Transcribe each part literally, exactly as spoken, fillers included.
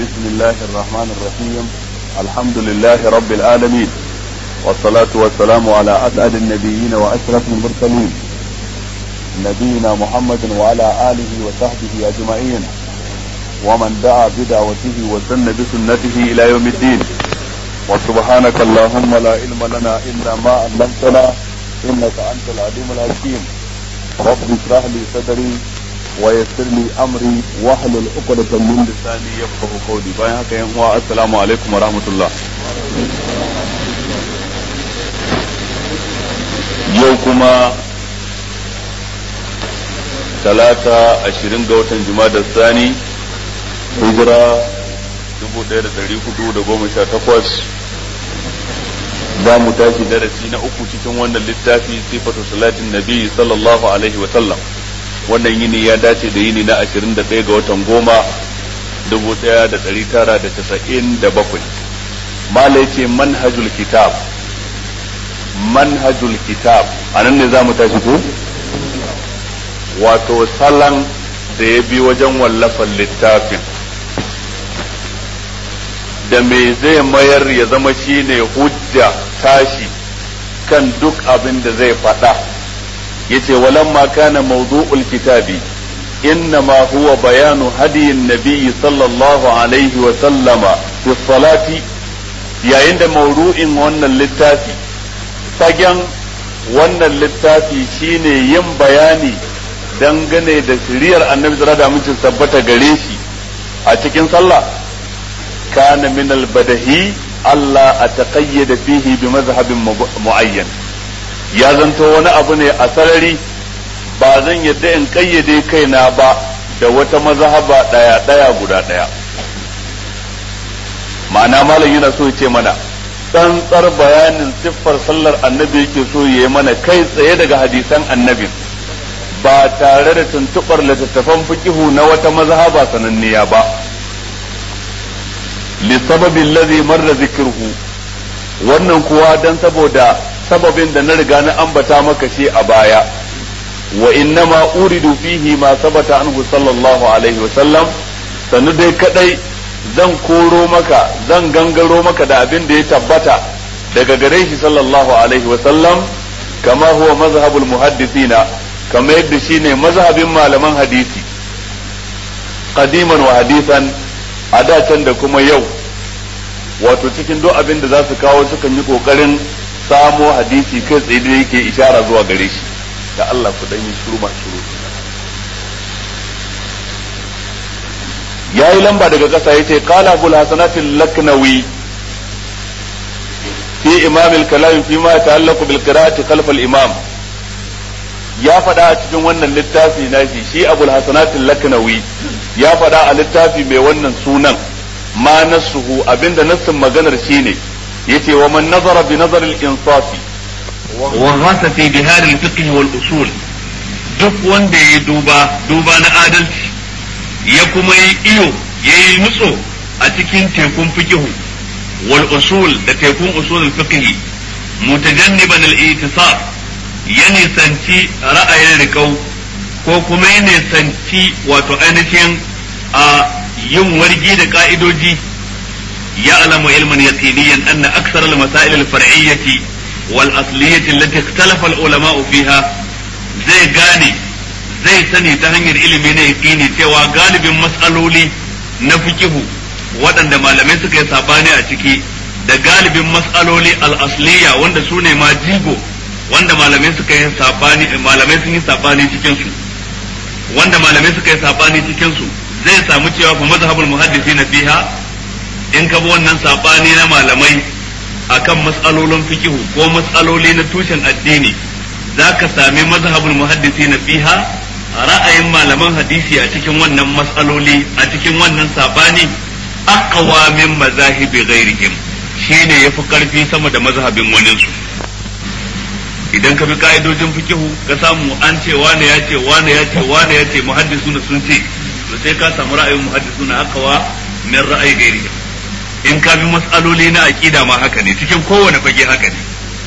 بسم الله الرحمن الرحيم. الحمد لله رب العالمين، والصلاة والسلام على أسعد النبيين وأشرف المرسلين نبينا محمد وعلى آله وصحبه أجمعين، ومن دعا بدعوته وسن بسنته إلى يوم الدين. وسبحانك اللهم لا علم لنا إلا ما علمتنا إنك أنت العليم الحكيم. رب اشرح لي صدري ويسر لي أمري واحلل عقدة من لساني يفقهوا قولي. باين هكا يا السلام عليكم ورحمة الله. يوكما ثلاثة عشرين قوة جماد الثاني هجرة dubu ɗaya da ɗari hudu da goma sha takwas. za mu tashi darasi na uku cikin wannan littafi sifatu salatin nabi sallallahu alaihi wa sallam. wannan yini ya dace da yini na ashirin da ɗaya ga watan goma dubu ɗaya da ɗari tara da casa'in da bakwai. mala yace manhajul kitab manhajul kitab anan ne za mu tashi ko wato salon da ya bi wajen wallafan littafin da me zai mayar ya zama shine hujja tashi kan duk abin da zai faɗa. yace walamma kana mawdu'ul kitabi innama huwa bayanu hadiyin nabiyyi sallallahu alaihi wa sallama fi salati. yayin da mawdu'in wannan littafi fagen wannan littafi shine yin bayani dangane da shiriyar annabi sallallahu alaihi wa sallam tabbata gare shi a cikin sallah. كان من البدهي ألا أتقيد فيه بمذهب معين. يا زنتو وانا أبني أسرري بعدين يدي إن قيدي كينا با دوة مذهب دايا دايا قدا دايا. معنى مالا ينا سوي تي منا تنصر بيان صفر صلر النبي كي سوي منا كي سيدك حديثان النبي ba tare da tuntubar littattafan fikihu na wata mazhaba sananniya ba. لسبب الذي مر ذكره wannan kuwa dan saboda sababin da na riga na ambata maka shi a baya. wa innama uridu fihi ma sabata anhu sallallahu alaihi wa sallam. sanu dai kadai zan koro maka zan gangaro maka da abin da ya tabbata daga gare shi sallallahu alaihi wa sallam, kama huwa mazhabul muhaddithina, kama yadda shine mazhabin malaman hadisi qadiman wa hadisan, a da can da kuma yau. wato cikin duk abin da za su kawo sukan yi kokarin samo hadisi kai tsaye da yake ishara zuwa gare shi. da Allah ku dan yi shiru ma shiru. yayi lamba daga kasa yace qala abul hasanat al-laknawi fi imam al-kalam fi ma ta'allaqu bil qira'ati khalf al-imam. ya faɗa a cikin wannan littafi nashi shi abul hasanat al-laknawi ya faɗa a littafi mai wannan sunan ma nasuhu, abinda nassin maganar shine yace wa man nazara bi nazar al-insafi wa ghasa fi bihar al-fiqh wal usul. duk wanda ya duba duba na adalci ya kuma yi iyo yayi nutso a cikin tekun fiqh wal usul da tekun usul al-fiqh mutajanniban al-i'tisab, ya nisanci ra'ayin rikau ko kuma ya nisanci wato ainihin a yin wargi da ka'idoji. ya alamu ilman yaqiniyan anna aksar al-masail al-far'iyyati wal asliyyati allati ikhtalafa al-ulama fiha. zai gane zai sani ta hanyar ilimi na yaqini cewa galibin mas'aloli na fiqhu waɗanda malamai suka yi sabani a ciki da galibin mas'aloli al-asliyya wanda su ne ma jigo wanda malamai suka yi sabani malamai sun yi sabani cikin su wanda malamai suka yi sabani cikin su zai samu cewa fa mazhabul muhaddisin fiha. in ka bi wannan sabani na malamai akan mas'alolin fiqh ko mas'aloli na tushen addini, zaka sami mazhabul muhaddisin fiha, ra'ayin malaman hadisi a cikin wannan mas'aloli a cikin wannan sabani aqwa min mazahibi ghairihim, shine yafi karfi sama da mazhabin wanin su. idan ka bi ka'idojin fiqh ka samu an ce wane ya ce wane ya ce wane ya ce muhaddisuna sun ce, to sai ka samu ra'ayin muhaddisuna aqwa min ra'ayi gairi. in ka bi mas'aloli na aqida ma haka ne, cikin kowane fage haka ne.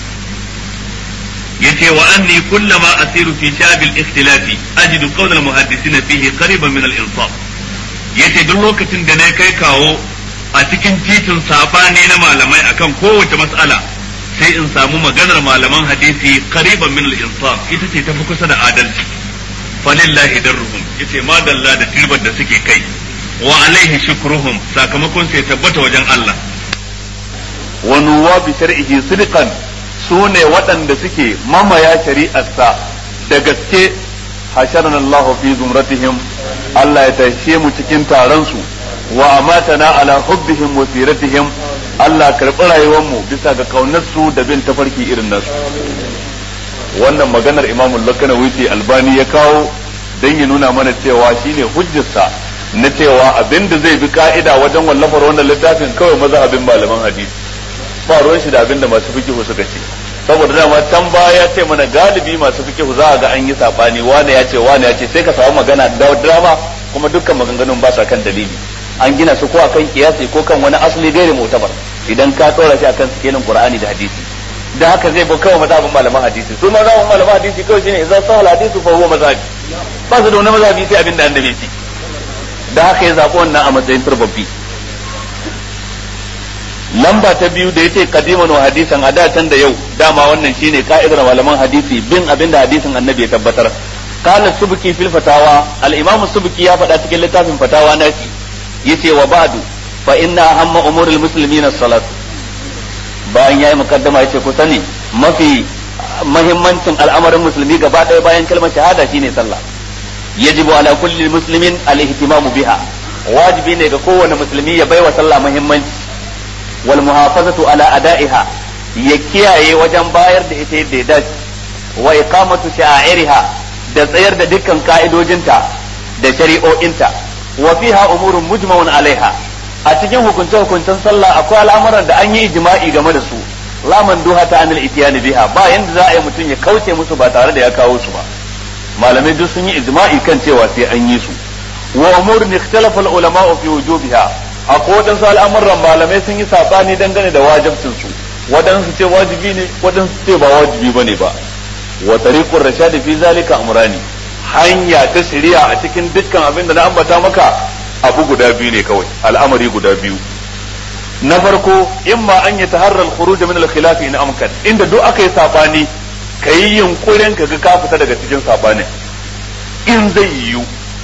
yace wa anni kullama asiru fi shabil ikhtilafi ajidu qawl al muhaddisina fihi qariban min al insaf. yace duk lokacin da na kai kawo a cikin titin sabani na malamai akan kowace mas'ala sai in samu maganar malaman hadisi qariban min al-insaf ita ce tafi kusa da adalci falillahi darruhum yace ma dalla da tirbar da suke kai wa alaihi shukruhum sakamakon sai tabbata wajen Allah wa nuwabi shar'ihi sidqan sune waɗanda suke mamaya shari'arsa da gaske hasharana Allah fi zumratihim Allah ya tashe mu cikin taron su wa amatana ala hubbihim wa siratihim Allah karɓi rayuwar mu bisa ga kaunar su da bin tafarki irin nasu wannan maganar Imam Al-Lakanawi ce Albani ya kawo dan ya nuna mana cewa shine hujjarsa na cewa abinda zai bi ka'ida wajen wallafar wannan littafin kawai mazhabin malaman hadisi ba ruwan shi da abinda masu fiqh suka ce saboda dama can baya ya ce mana galibi masu fiqh za a ga an yi sabani wane ya ce wane ya ce sai ka samu magana da drama kuma dukkan maganganun ba sa kan dalili an gina su ko akan kiyasi ko kan wani asali gairi mutabar idan ka tsora shi akan sikelin Qur'ani da hadisi da haka zai bi kawai mazhabin malaman hadisi su mazhabin malaman hadisi kawai shine idan sahal hadisi fa huwa mazhabi ba su da wani mazhabi sai abinda annabi ya ce da haka ya zaɓi wannan a matsayin turbabbi lamba ta biyu da yace qadiman wa hadisan a datan da yau dama wannan shine ka'idar malaman hadisi bin abinda hadisin annabi ya tabbatar qala subki fil fatawa al-imam subki ya faɗa cikin littafin fatawa nasi yace wa ba'du fa inna hamma umuril muslimina as-salat bayan yayi mukaddama yace ku sani mafi muhimmancin al'amarin musulmi gaba ɗaya bayan kalmar shahada shine sallah yajibu ala kulli muslimin al-ihtimamu biha wajibi ne ga kowane musulmi ya baiwa sallah muhimmanci wal muhafazatu ala ada'iha ya kiyaye wajen bayar da ita yadda ya dace wa iqamatu sha'airiha da tsayar da dukkan ka'idojinta da shari'o'inta wa fiha umurun mujma'un alaiha a cikin hukunce hukuncen sallah akwai al'amuran da an yi ijma'i game da su la manduha ta anil itiyani biha ba yanda za a yi mutum ya kauce musu ba tare da ya kawo su ba malamai duk sun yi ijma'i kan cewa sai an yi su wa umurun ikhtalafa al ulama fi wujubiha akwai wadansu al'amuran malamai sun yi sabani dangane da wajibcin su wadansu ce wajibi ne wadansu ce ba wajibi bane ba wa tariqur rashad fi zalika amrani hanya ta shari'a a cikin dukkan abin da na ambata maka abu guda biyu ne kawai al'amari guda biyu na farko imma an yataharra al-khuruj min al-khilaf in amkan inda duk aka yi sabani kai yunkurin ka ga ka fita daga cikin sabanin in zai yiwu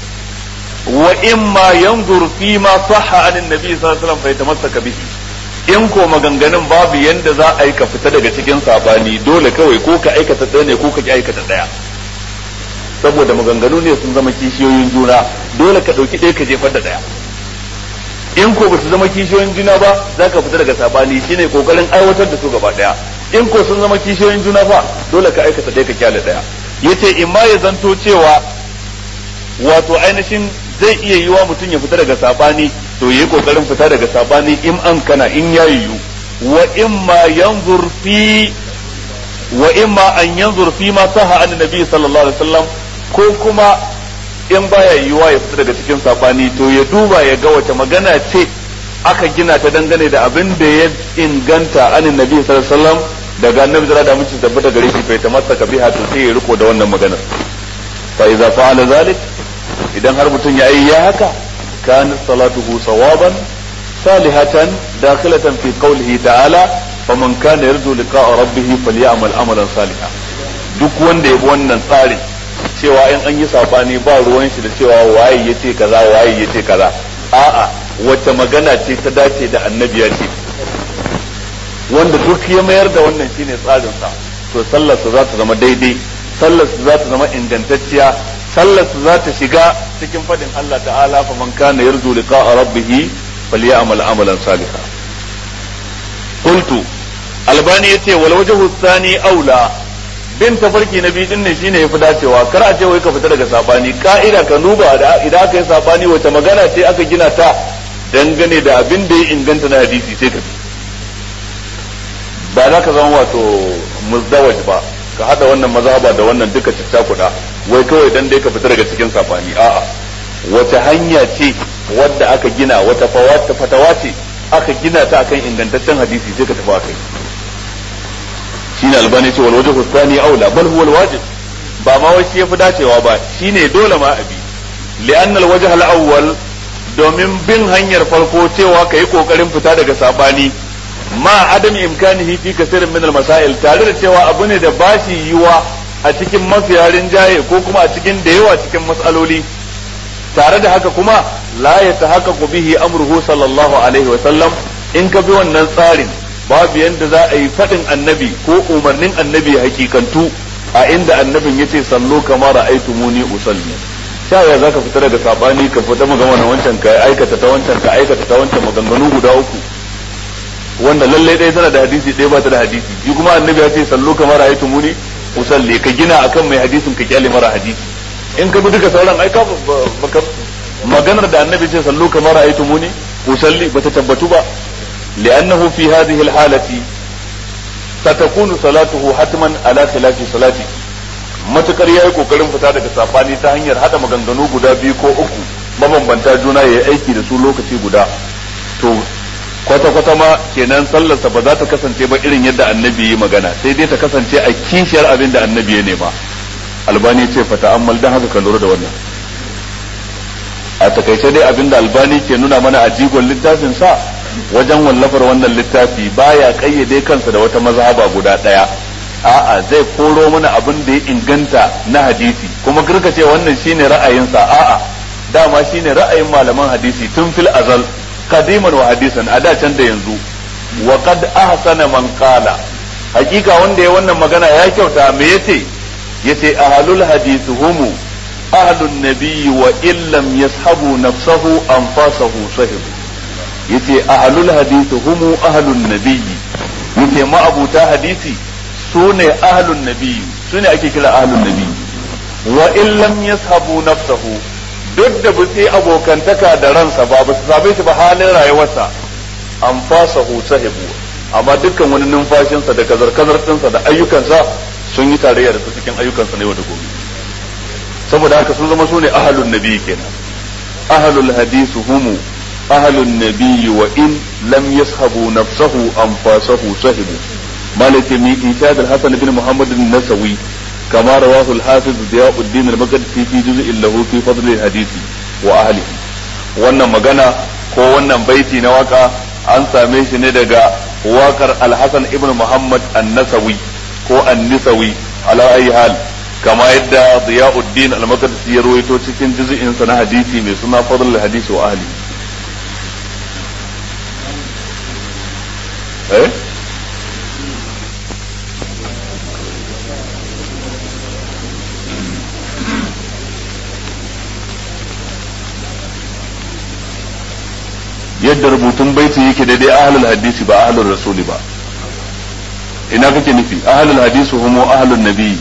wa imma yanzur fi ma sahha an annabi sallallahu alaihi wasallam fa yatamassaka bihi in ko maganganun babu yanda za a yi ka fita daga cikin sabani dole kawai ko ka aikata ɗaya ne ko ka ki aikata ɗaya saboda maganganu ne sun zama kishiyoyin juna dole ka ɗauki ɗaya ka jefar da ɗaya in ko ba su zama kishiyoyin juna ba za ka fita daga sabani shine kokarin aiwatar da su gaba ɗaya in ko sun zama kishiyoyin juna fa dole ka aikata ɗaya ka kyale ɗaya yace in ma ya zanto cewa wato ainihin zai iya yiwa mutum ya fita daga sabani to yayi kokarin fita daga sabani in an kana in ya yiwu wa imma yanzur fi wa imma an yanzur fi ma saha an nabi sallallahu alaihi wasallam ko kuma in baya yiwa ya fita daga cikin sabani to ya duba ya ga wace magana ce aka gina ta dangane da abin da ya inganta an nabi sallallahu alaihi wasallam daga annabi da da mutum tabbata gare shi fa ta masaka biha to sai ya riko da wannan maganar fa idza fa'ala zalik idan har mutum ya yi ya haka kana salatuhu sawaban salihatan dakhilatan fi qawlihi ta'ala faman kana yarju liqa'a rabbih falyamal amalan salihan duk wanda ya bi wannan tsari cewa in an yi sabani ba ruwan shi da cewa waye yace kaza waye yace kaza a'a wacce magana ce ta dace da annabi ya ce wanda duk ya mayar da wannan shine tsarin sa to sallar sa za ta zama daidai sallar sa za ta zama ingantacciya sallar su za ta shiga cikin fadin Allah ta'ala fa man kana yarju liqa'a rabbih falyamal amalan salihan qultu albani yace wal wajhu thani aula bin tafarki na biyu din ne shine yafi dacewa kar a ce wai ka fita daga sabani ka'ida ka duba da idan aka yi sabani wace magana ce aka gina ta dangane da abin da ya inganta na hadisi sai ka bi ba za ka zama wato muzdawaj ba ka hada wannan mazhaba da wannan duka kuɗa wai kawai dan dai ka fita daga cikin safani a'a wace hanya ce wadda aka gina wata fawata fatawa ce aka gina ta akan ingantaccen hadisi sai ka tafi akai shine albani ce wal wajhu thani aula bal huwa al wajib ba ma wai shi yafi dacewa ba shine dole ma abi li'anna al wajh al awwal domin bin hanyar farko cewa ka yi kokarin fita daga sabani ma adam imkanihi fi kasirin min al-masail tare da cewa abu ne da ba shi yiwa a cikin mafiya rinjaye ko kuma a cikin da yawa cikin mas'aloli tare da haka kuma la yatahaqqaqu bihi amruhu sallallahu alaihi wa sallam in ka bi wannan tsarin babu yanda za a yi fadin annabi ko umarnin annabi hakikantu a inda annabin yace sallu kama ra'aytumuni usalli sai ya zaka fita daga sabani ka fita magana wancan ka aikata ta wancan ka aikata ta wancan maganganu guda uku wanda lalle dai tana da hadisi ɗaya ba ta da hadisi shi kuma annabi ya ce sallu kama ra'aytumuni usalli ka gina akan mai hadisin ka kyale mara hadisi in ka bi duka sauran ai ka maganar da annabi ce sallu kama ra'aytumuni usalli bata tabbatu ba li'annahu fi hadhihi al-halati satakunu salatuhu hatman ala khilafi salati matukar yayi kokarin fita daga safani ta hanyar hada maganganu guda biyu ko uku mabambanta juna yayi aiki da su lokaci guda to kwata-kwata ma kenan sallarsa ba za ta kasance ba irin yadda annabi yi magana sai dai ta kasance a kishiyar abin da annabi ya nema albani ce fata ammal dan haka ka lura da wannan a takaice dai abin da albani ke nuna mana a jigon littafin sa wajen wallafar wannan littafi baya kayyade kansa da wata mazhaba guda daya a'a zai koro mana abin da ya inganta na hadisi kuma kirka ce wannan shine ra'ayinsa a'a dama shine ra'ayin malaman hadisi tun fil azal qadiman wa hadisan a da can da yanzu wa qad ahsana man qala hakika wanda ya wannan magana ya kyauta me yace yace ahlul hadith hum ahlun nabiy wa illam yashabu nafsahu anfasahu sahibu yace ahlul hadith hum ahlun nabiy yace ma abuta hadisi sune ahlun nabiy sune ake kira ahlun nabiy wa illam yashabu nafsahu duk da ba sai abokantaka da ransa ba ba su same shi ba halin rayuwarsa an fasa sahibu amma dukkan wani numfashinsa da kazar-kazar ɗinsa da ayyukansa sun yi tarayya da su cikin ayyukansa na yau da gobe saboda haka sun zama su ne ahalun nabi kenan ahalul hadisu humu ahalun nabi wa in lam yashabu nafsahu an fasahu sahibu malaka mi ishad al-hasan bin muhammad an-nasawi كما رواه الحافظ ضياء الدين المقدسي في جزء له في فضل الحديث وأهله wannan magana ko wannan baiti na waka an same shi ne daga wakar Al-Hasan ibn Muhammad An-Nasawi ko An-Nisawi ala ayi hal kama yadda Diyauddin Al-Maqdisi ya rawaito cikin juz'in sa na hadisi mai suna Fadlul Hadith wa Ahli eh yadda rubutun baiti yake daidai ahlul hadisi ba ahlul rasuli ba ina kake nufi ahlul hadisi humo ahlun nabi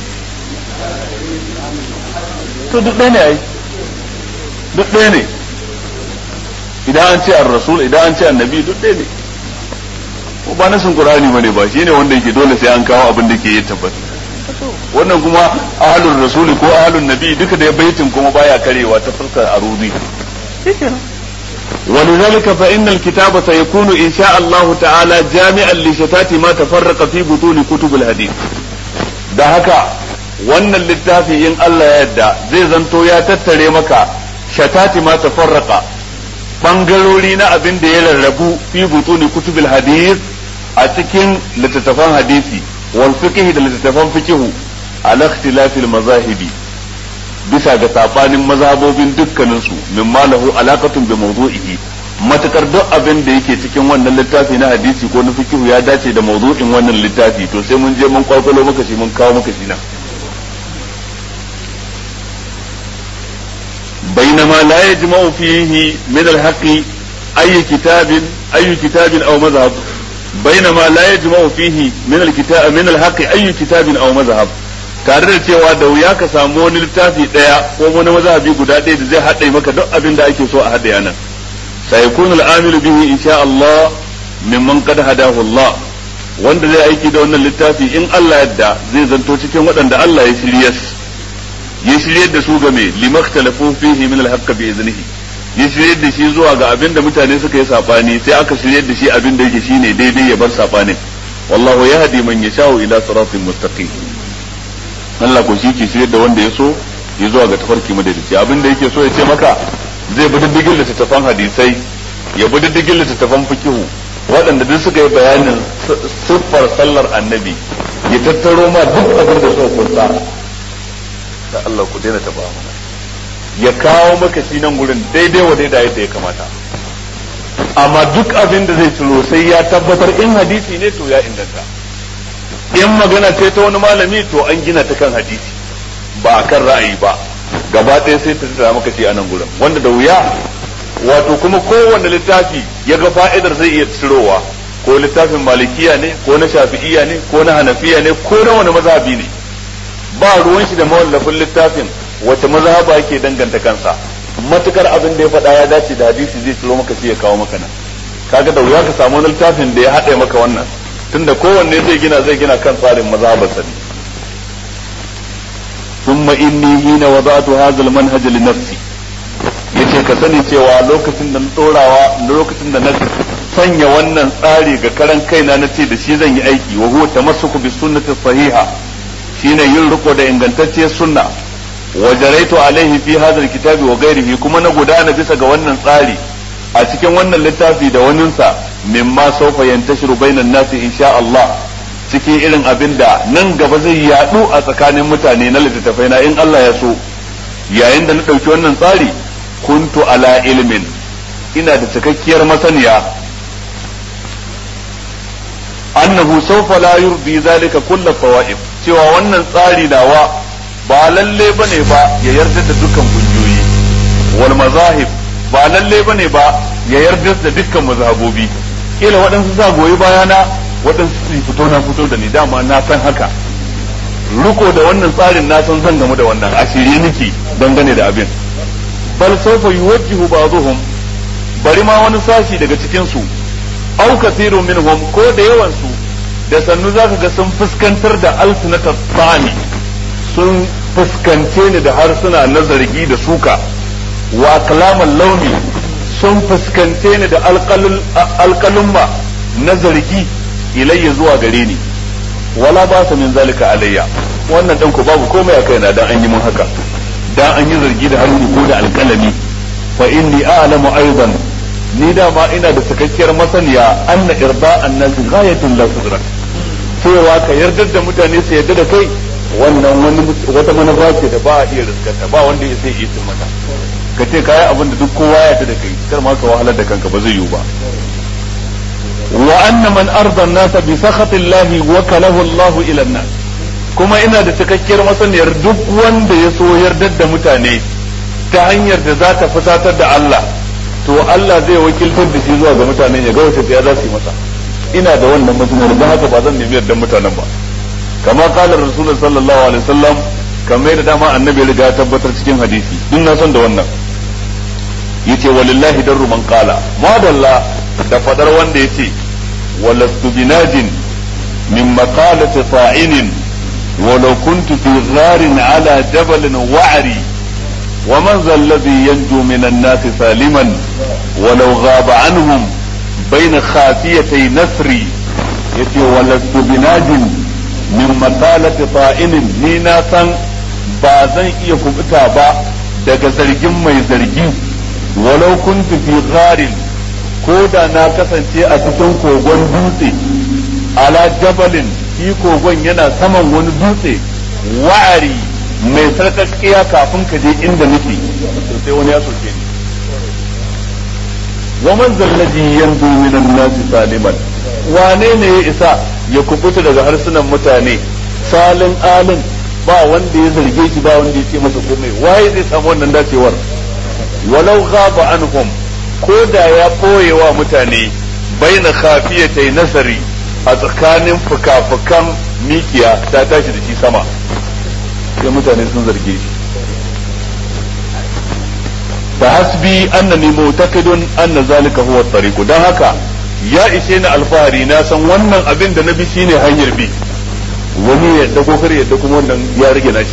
to duk ɗaya ne ai duk ɗaya ne idan an ce ar-rasul idan an ce annabi duk ɗaya ne ko ba nasin qur'ani bane ba shine wanda yake dole sai an kawo abin da ke yi tabbata wannan kuma ahlul rasuli ko ahlun nabi duka da baitin kuma baya karewa ta fuskar arudi ولذلك فإن الكتاب سيكون إن شاء الله تعالى جامعا لشتات ما تفرق في بطون كتب الحديث da haka wannan littafi in Allah ya yarda zai zanto ya tattare maka shatati ma tafarraqa bangarori na abin da ya rarrabu fi butuni kutubil hadith a cikin littattafan hadisi wal fiqh da littattafan fiqh ala ikhtilafil mazahibi bisa ga sabanin mazhabobin dukkaninsu mimma lahu alaqatun bi mawdu'ihi matakar duk abin da yake cikin wannan littafi na hadisi ko na fiqh ya dace da mawdu'in wannan littafi to sai mun je mun kwakwalo maka shi mun kawo maka shi nan bainama la yajma'u fihi min al-haqqi ay kitabin ay kitabin aw madhhab bainama la yajma'u fihi min al-kitab min al-haqqi ay kitabin aw madhhab tare da cewa da wuya ka samu wani littafi daya ko wani mazhabi guda ɗaya da zai haɗe maka duk abin da ake so a haɗe yanan sai yakunu al-amilu bihi insha Allah mimman qad hadahu Allah wanda zai aiki da wannan littafi in Allah yadda zai zanto cikin waɗanda Allah ya shiryas ya shiryar da su game limakhtalafu fihi min al-haqq bi iznihi ya shiryar da shi zuwa ga abin da mutane suka yi sabani sai aka shiryar da shi abin da yake shine daidai ya bar sabanin wallahu yahdi man yasha'u ila siratin mustaqim Allah ko shi ke shirye da wanda ya so ya zuwa ga tafarki madalici abin da yake so ya ce maka zai bi diddigin littattafan hadisai ya bi diddigin littattafan fikihu waɗanda duk suka yi bayanin siffar sallar annabi ya tattaro ma duk abin da suka kunsa da Allah ku daina taba mana ya kawo maka shi nan gurin daidai wa daidai yadda ya kamata amma duk abin da zai ciro sai ya tabbatar in hadisi ne to ya inganta in magana ce ta wani malami to an gina ta kan hadisi ba a kan ra'ayi ba gaba ɗaya sai ta tattara maka shi a nan gurin wanda da wuya wato kuma kowanne littafi ya ga fa'idar zai iya cirowa ko littafin malikiya ne ko na shafi'iya ne ko na hanafiya ne ko na wani mazhabi ne ba ruwan shi da mawallafin littafin wace mazhaba yake danganta kansa matukar abin da ya faɗa ya dace da hadisi zai ciro maka shi ya kawo maka nan kaga da wuya ka samu wani littafin da ya haɗe maka wannan tunda kowanne zai gina zai gina kan tsarin mazhabarsa ne thumma inni hina wada'tu hadha al-manhaj li nafsi yace ka sani cewa lokacin da na dorawa lokacin da na sanya wannan tsari ga karan kaina na ce da shi zan yi aiki wa huwa tamassuku bis sunnati sahiha shine yin riko da ingantacciyar sunna wa jaraitu alaihi fi hadha alkitabi wa ghairihi kuma na gudana bisa ga wannan tsari a cikin wannan littafi da waninsa mimma sawfa yantashiru bainan nasi insha Allah cikin irin abin da nan gaba zai yadu a tsakanin mutane na littattafai na in Allah ya so yayin da na dauki wannan tsari kuntu ala ilmin ina da cikakkiyar masaniya annahu sawfa la yurdi zalika kullu fawaid cewa wannan tsari dawa ba lalle bane ba ya yarda da dukkan kungiyoyi wal mazahib ba lalle bane ba ya yarda da dukkan mazhabobi kila waɗansu za goyi bayana waɗansu su fito na fito da ni dama na san haka riko da wannan tsarin na san zan gamu da wannan ashiri nake dangane da abin bal sawfa yuwajjihu ba'dhum bari ma wani sashi daga cikin su aw kathirun minhum ko da yawan su da sannu zaka ga sun fuskantar da alsunatat tsani sun fuskance ni da harsuna na zargi da suka wa kalaman launi sun fuskance ni da alƙalumma na zargi ilayya zuwa gare ni wala ba sa min zalika alayya wannan dan ku babu komai a kaina dan an yi mun haka dan an yi zargi da harshe ko da alƙalami fa inni a'lamu aidan ni da ma ina da cikakkiyar masaniya anna irda annasi ghayatun la tudrak cewa ka yarda da mutane su yarda da kai wannan wani wata manufa ce da ba a iya riskata ba wanda ya sai iya mata ka ce kayi abin da duk kowa ya yarda da kai kar ma ka wahalar da kanka ba zai yiwu ba wa anna man arda an-nas bi sakhati Allah wa kalahu Allah ila an-nas kuma ina da cikakkiyar masaniyar duk wanda ya so yarda da mutane ta hanyar da za ta fusatar da Allah to Allah zai wakiltar da shi zuwa ga mutane ya ga wace ya za su yi masa ina da wannan masaniyar don haka ba zan nemi yardan mutanen ba kama kala rasulullah sallallahu alaihi wasallam kamar da dama annabi riga ya tabbatar cikin hadisi din na san da wannan yace walillahi darru man qala madalla da fadar wanda yace walastu binajin min maqalati fa'inin ولو كنت في غار على جبل وعري ومن ذا الذي ينجو من الناس سالما ولو غاب عنهم بين خافيتي نسري يتي ولست بناج من مقالة طائن نينا سن بازن iya kubuta ba daga zargin mai zargi walau kuntu fi gharin ko da na kasance a cikin kogon dutse ala jabalin shi kogon yana saman wani dutse wa'ari mai sarkakkiya kafin ka je inda nake sai wani ya soke ni wa man zallaji yanzu min an-nas saliman wane ne ya isa ya kubuta daga harsunan mutane salin alin ba wanda ya zarge shi ba wanda ya ce masa komai waye zai samu wannan dacewar walau ghaba anhum ko da ya koye wa mutane baina khafiyatay nasari a tsakanin fuka-fukan mikiya ta tashi da shi sama sai mutane sun zarge shi fa hasbi annani mu'taqidun anna zalika huwa at-tariq dan haka ya ishe ni alfahari na san wannan abin da na bi shine hanyar bi wani yadda ko kare yadda kuma wannan ya rage nashi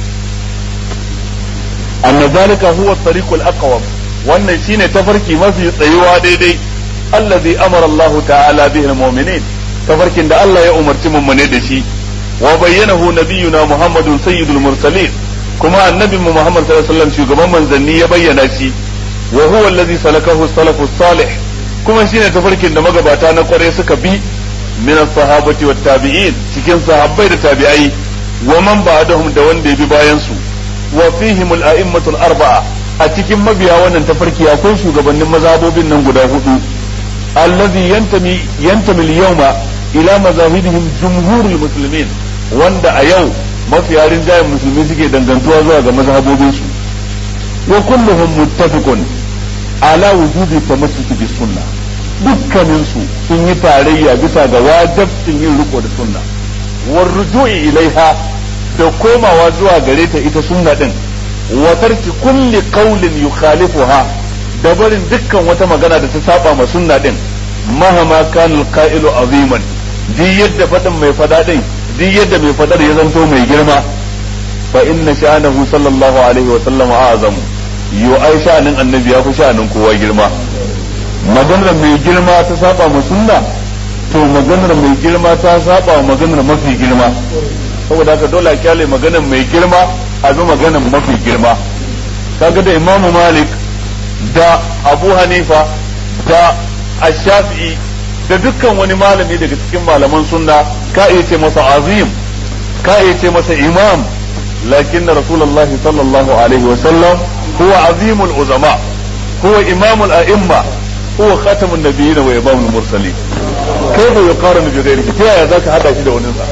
anna zalika huwa at-tariq al-aqwam wannan shine tafarki mafi tsayuwa daidai allazi amara Allah ta'ala bihi al-mu'minin tafarkin da Allah ya umarci mummune da shi wa bayyanahu nabiyuna Muhammadun sayyidul mursalin kuma annabin mu Muhammad sallallahu alaihi wasallam shugaban manzanni ya bayyana shi wa huwa allazi salakahu salafus salih kuma shine tafarkin da magabata na kware suka bi min as-sahabati wat tabi'in cikin sahabbai da tabi'ai wa man ba'dahum da wanda ya bi bayan su wa fihim al-a'immatu al-arba'a a cikin mabiya wannan tafarki akwai shugabannin mazhabobin nan guda hudu allazi yantami yantami al-yawma ila mazahibihim jumhurul muslimin wanda a yau mafiya rinjayen musulmi suke dangantuwa zuwa ga mazhabobin su wa kulluhum muttafiqun ala wujudi tamassuki bis sunnah dukkanin su sun yi tarayya bisa ga wajibcin yin riko da sunna war ruju'i ilaiha da komawa zuwa gare ta ita sunna din wa tarki kulli qawlin yukhalifuha da barin dukkan wata magana da ta saba ma sunna din mahama kana al-qa'ilu aziman di yadda fadin mai fada din di yadda mai fadar ya zanto mai girma fa inna sha'anahu sallallahu alaihi wa sallam a'zamu yo ai sha'anin annabi ya fi sha'anin kowa girma maganar mai girma ta saba ma sunna to maganar mai girma ta saba wa maganar mafi girma saboda haka dole a kyale maganar mai girma a bi maganar mafi girma kaga da imamu malik da abu hanifa da ash-shafi'i da dukkan wani malami daga cikin malaman sunna ka iya ce masa azim ka iya ce masa imam lakin rasulullah sallallahu alaihi wa sallam huwa azimul uzama huwa imamul a'imma huwa khatamun nabiyyin wa imamul mursalin kaifa yuqaranu bi ghairihi ta yaya zaka hada shi da wani sa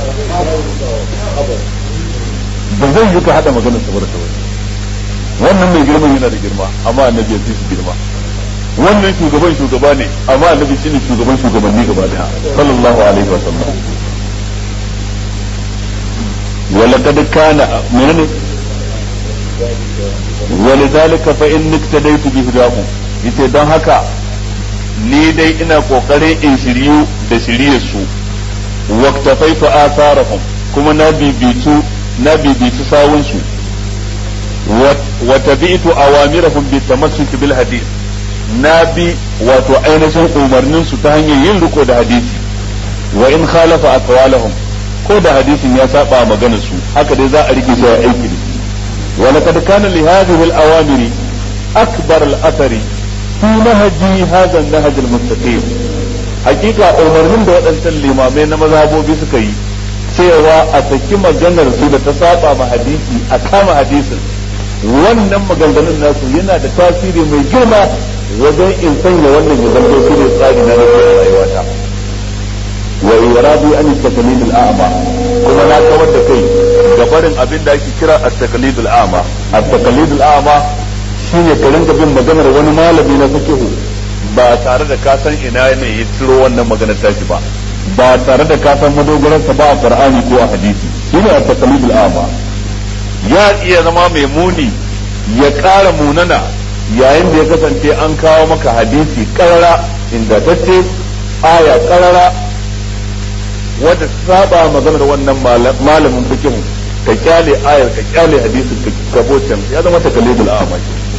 ba zai yi ka hada maganar sa da wani wannan mai girma yana da girma amma annabi ya fi shi girma wannan shugaban shugaba ne amma annabi shine shugaban shugabanni gaba daya sallallahu alaihi wa sallam ولقد كان من ولذلك فإن اقتديت بهداه yace don haka ni dai ina kokarin in shiryu da shirye su waqtafaitu atharahum kuma na bibitu na bibitu sawun su wa tabi'tu awamirahum bi tamassuk bil hadith na bi wato ainihin umarnin su ta hanyar yin riko da hadisi wa in khalafa aqwalahum ko da hadisin ya saba maganar su haka dai za a rike shi a aiki da shi wa laqad kana li hadhihi al awamiri akbar al athari fi nahji hadha al nahj al mustaqim hakika umarnin da waɗancan limamai na mazhabobi suka yi cewa a saki maganar su da ta saba ma hadisi a kama hadisin wannan maganganun nasu yana da tasiri mai girma wajen in sanya wannan ya zanto shi ne tsari na rayuwata wa iradi an at-taqlid al-a'ma kuma na kawar da kai ga barin abin da ake kira at-taqlid al-a'ma at-taqlid al-a'ma shine ka rinka bin maganar wani malami na fiqh ba tare da ka san ina ne ya ciro wannan maganar tashi ba ba tare da ka san madogarar sa ba a Qur'ani ko a hadisi shine at-taqlid al-a'ma ya iya zama mai muni ya ƙara munana yayin da ya kasance an kawo maka hadisi karara ingantacce aya karara wanda saba maganar wannan malamin fikihu ka kyale ayar ka kyale hadisin ka gabocin ya zama takalidul a'ma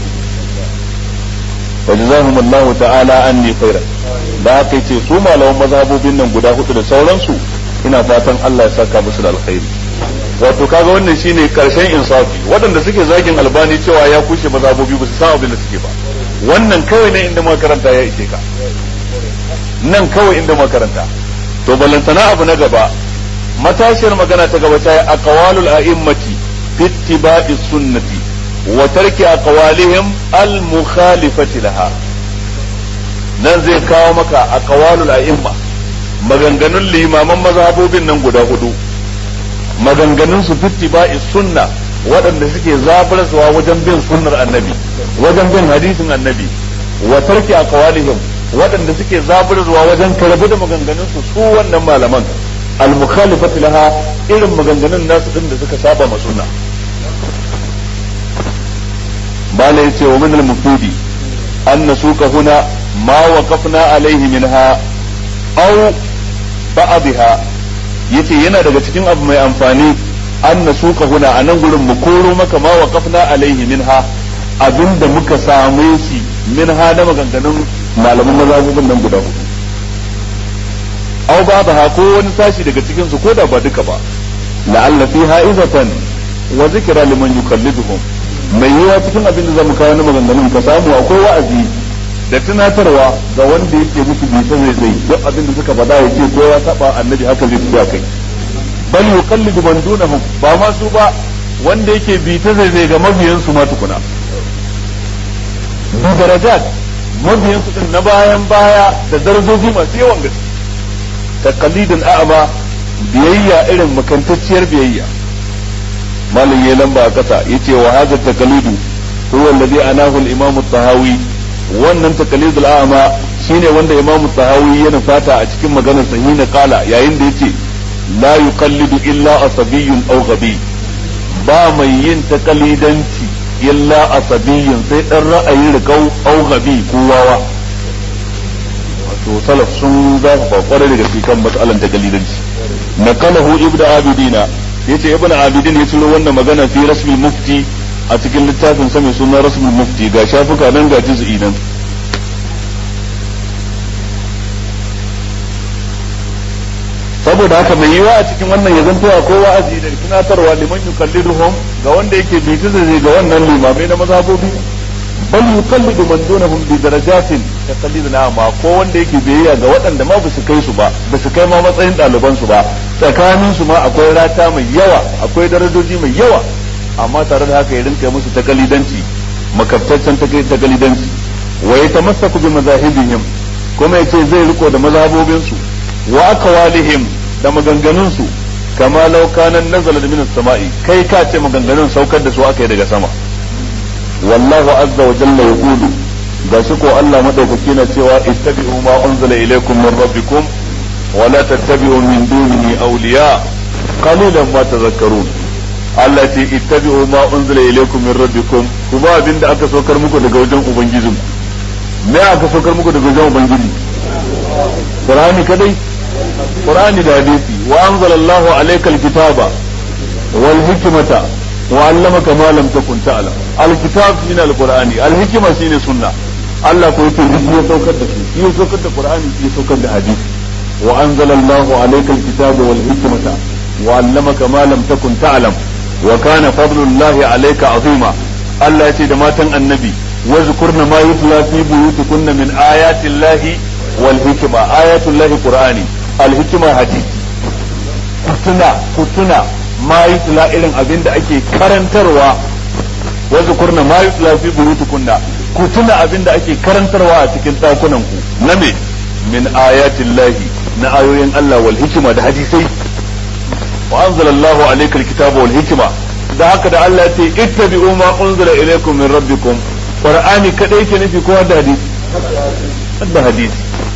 wa jazahum Allah ta'ala anni khairan da haka yace su malaman mazhabobin nan guda hudu da sauransu ina fatan Allah ya saka musu da alkhairi wato kaga wannan shine karshen insafi waɗanda suke zagin albani cewa ya kushe mazhabobi ba su san abin da suke ba wannan kawai ne inda makaranta ya ishe ka nan kawai inda makaranta to ballantana abu na gaba matashiyar magana ta gaba ta yi aqwalul a'immati fi ittiba'i sunnati wa tarki aqwalihim al mukhalifati laha nan zai kawo maka aqwalul a'imma maganganun limaman mazhabobin nan guda hudu maganganun su fi ittiba'i sunna waɗanda suke zabarsuwa wajen bin sunnar annabi wajen bin hadisin annabi wa tarki aqwalihim waɗanda suke zaburzuwa wajen karbi da maganganun su su wannan malaman al-mukhalifati laha irin maganganun nasu din da suka saba ma sunna bala yace wa min al-mufidi an nasuka huna ma waqafna alayhi minha aw ba'dha yace yana daga cikin abu mai amfani an nasuka huna anan gurin mu koro maka ma waqafna alayhi minha abinda muka same shi minha da maganganun malaman mazhabin nan guda hudu aw ba'daha ko wani sashi daga cikin su koda ba duka ba la'alla fiha izatan wa zikra liman yukalliduhum mai yiwa cikin abin da zamu kawo na maganganun ka samu akwai wa'azi da tunatarwa ga wanda yake musu bisa zai zai duk abin da suka faɗa ya ce ko ya saba annabi haka zai tafi kai bal yuqallidu man dunahum ba ma su ba wanda yake bita zai zai ga mabiyan su ma tukuna bi darajat mabiyan su din na bayan baya da darajoji masu yawan gaske taqlidul a'ma biyayya irin makantacciyar biyayya malam ya lamba a kasa yace wa hadha taqlidu huwa alladhi anahu al-imam at-tahawi wannan taqlidul a'ma shine wanda imam at-tahawi ya nufata a cikin maganar sahina qala yayin da yace la yuqallidu illa asabiyyun aw ghabi ba mai yin taqlidanci illa asabiyyun sai dan ra'ayin riqau aw ghabi ko wawa wato salaf sun zafa kwarai daga cikin mas'alan taqlidanci naqalahu ibnu abidina yace ibnu abidin ya ciro wannan magana fi rasmi mufti a cikin littafin sa mai suna rasmul mufti ga shafuka nan ga juz'i nan saboda haka mai yiwa a cikin wannan ya zanto ko wa'azi da tunatarwa liman yukalliduhum ga wanda yake bi ta zai ga wannan limamai na mazhabobi bal yukallidu man dunahum bi darajatin taqliduna ma ko wanda yake biyayya ga waɗanda ma basu kai su ba basu kai ma matsayin ɗaliban su ba tsakanin su ma akwai rata mai yawa akwai darajoji mai yawa amma tare da haka ya rinka musu takalidanci makabtaccen takalidanci wa yatamassaku bi mazahibihim kuma yace zai riko da mazhabobin su wa aqwalihim da maganganun su kama law kana nazala min as-sama'i kai ka ce maganganun saukar da su aka yi daga sama wallahu azza wa jalla yaqulu gashi ko Allah madaukaki na cewa ittabi'u ma unzila ilaykum min rabbikum wa la tattabi'u min dunihi awliya qalilan ma tadhakkarun Allah ce ittabi'u ma unzila ilaykum min rabbikum kuma abinda aka saukar muku daga wajen ubangijin me aka saukar muku daga wajen ubangiji Qur'ani kadai Qur'ani da hadisi wa anzala Allahu alayka al-kitaba wal hikmata wa 'allamaka ma lam takun ta'lam al-kitab shine al-Qur'ani al-hikma shine sunna Allah ko yake duk ya saukar da su ya saukar da Qur'ani ya saukar da hadisi wa anzala Allahu alayka al-kitaba wal hikmata wa 'allamaka ma lam takun ta'lam wa kana fadlullahi alayka azima Allah ya ce da matan annabi wazkurna ma yutla fi buyutikunna min ayati llahi wal hikma ayatul lahi qur'ani al hikma hadisi kutuna kutuna ma yutla irin abinda ake karantarwa wazkurna ma yutla fi buyutikunna kutuna abinda ake karantarwa a cikin dakunan ku na me min ayati llahi na ayoyin Allah wal hikma da hadisai wa anzalallahu alayka alkitaba wal hikma da haka da Allah ya ce ittabi'u ma unzila ilaykum min rabbikum qur'ani kadai ke nufi ko da hadisi da hadisi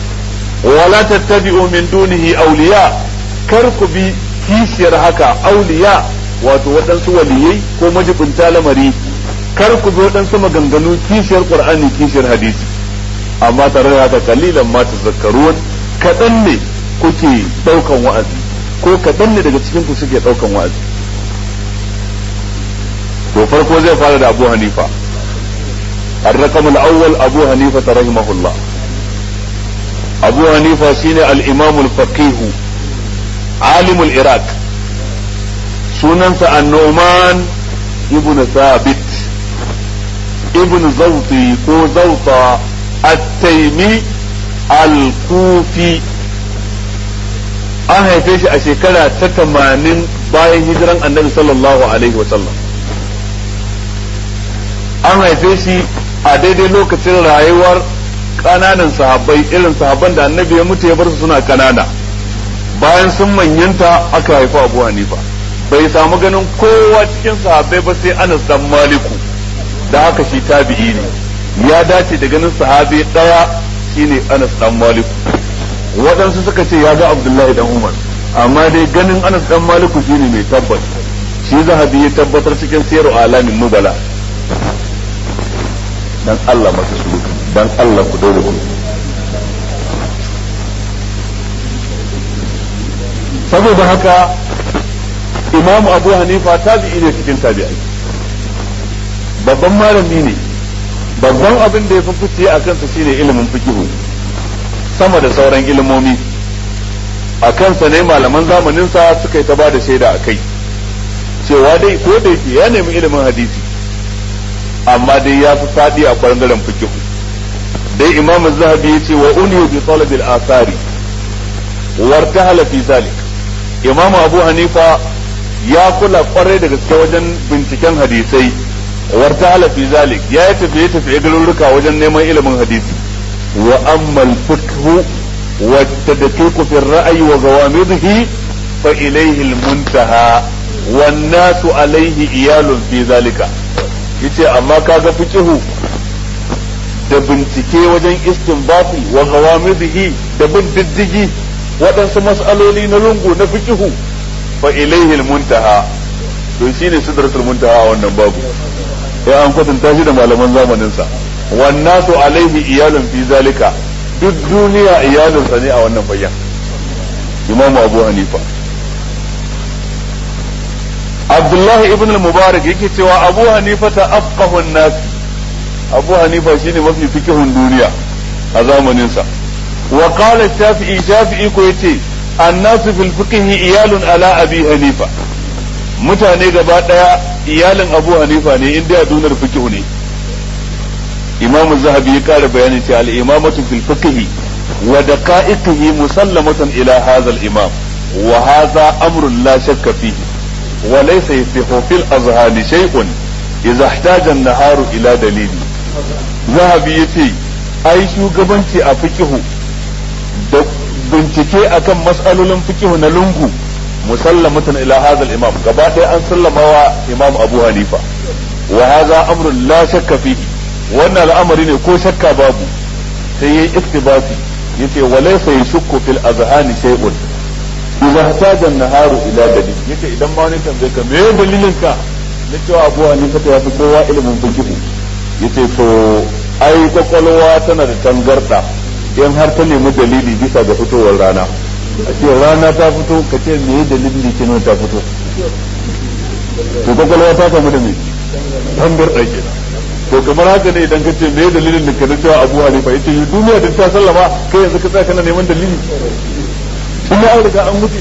wala tattabi'u min dunihi awliya kar ku bi kishiyar haka awliya wato waɗansu waliyai ko majibinta lamari kar ku bi waɗansu maganganu kishiyar qur'ani kishiyar hadisi amma tare da haka kalilan ma tazakkarun kaɗan ne kuke ɗaukan wa'azi ko kaɗan ne daga cikin ku suke ɗaukan wa'azi to farko zai fara da Abu Hanifa الرقم الأول أبو حنيفة رحمه الله أبو حنيفة سين الإمام الفقيه عالم العراق سننس النعمان ابن ثابت ابن زوطي كو زوطة التيمي الكوفي an haife shi a shekara ta tamanin bayan hijiran annabi sallallahu alaihi wasallam an haife shi a daidai lokacin rayuwar kananan sahabbai irin sahabban da annabi ya mutu ya bar su suna kanana bayan sun manyanta aka haifa Abu Hanifa bai samu ganin kowa cikin sahabbai ba sai Anas dan Maliku da haka shi tabi'i ne ya dace da ganin sahabi daya shine Anas dan Maliku waɗansu suka ce ya ga Abdullahi dan Umar amma dai ganin Anas dan Maliku shine mai tabbas shi zahabi ya tabbatar cikin siyar alamin nubala dan Allah masu suluka dan Allah ku dole ku saboda haka Imam Abu Hanifa tabi'i ne cikin tabi'ai babban malami ne babban abin da ya fi fice a kansa shine ilimin fikihu sama da sauran ilimomi a kansa ne malaman zamanin sa suka yi ta bada shaida a kai cewa dai ko da yake ya nemi ilimin hadisi amma dai ya fi fadi a bangaren fiqh dai imam az-zahabi yace wa uniyu bi talab al-athari wartahala fi zalik imam abu hanifa ya kula kwarai da gaske wajen binciken hadisai wartahala fi zalik ya tafi tafi garuruka wajen neman ilimin hadisi wa amma al-fiqh wa tadqiq fi ar-ra'yi wa gawamidihi fa ilayhi al-muntaha wan nasu alayhi iyalun fi zalika yace amma kaga fiqh da bincike wajen istinbati wa gawamidihi da bin diddigi waɗansu mas'aloli na lungu na fiqh fa ilayhi al-muntaha to shine sidratul muntaha a wannan babu ya an kwatanta shi da malaman zamanin sa wan nasu alaihi iyalun fi zalika duk duniya iyalinsa ne a wannan bayan imam abu hanifa abdullah ibn al-mubarak yake cewa abu hanifa ta afqahu an-nas abu hanifa shine mafi fikihun duniya a zamanin sa wa qala shafi'i shafi'i ko yace an-nasu fil fiqhi iyalun ala abi hanifa mutane gaba daya iyalin abu hanifa ne inda dunar fiqhu ne imam zahabi ya kara bayanin cewa al-imamatu fil fiqhi wa daqa'iqihi musallamatan ila hadha al-imam wa hadha amrun la shakka fihi wa laysa yasihu fil azhani shay'un idha ihtaja an-naharu ila dalili zahabi yace ai shugabanci a fiqhu da bincike akan mas'alolin fiqhu na lungu musallamatan ila hadha al-imam gaba ɗaya an sallama wa imam abu hanifa wa hadha amrun la shakka fihi wannan al'amari ne ko shakka babu sai yayi iktibasi yace wa laysa yashukku fil azhani shay'un idza hataja an-naharu ila dalil yace idan ma wani tambaye ka me dalilin ka na cewa abu hanifa ta yafi kowa ilimin fiqh yace to ai kwakwalwa tana da tangarda in har ta nemi dalili bisa ga fitowar rana a ce rana ta fito ka ce me dalilin ke nuna ta fito to kwakwalwa ta kamu da me tangarda kenan to kamar haka ne idan ka ce me dalilin da ka cewa abu hanifa yace duniya da ta sallama kai yanzu ka tsaya kana neman dalili tun da an riga an mutu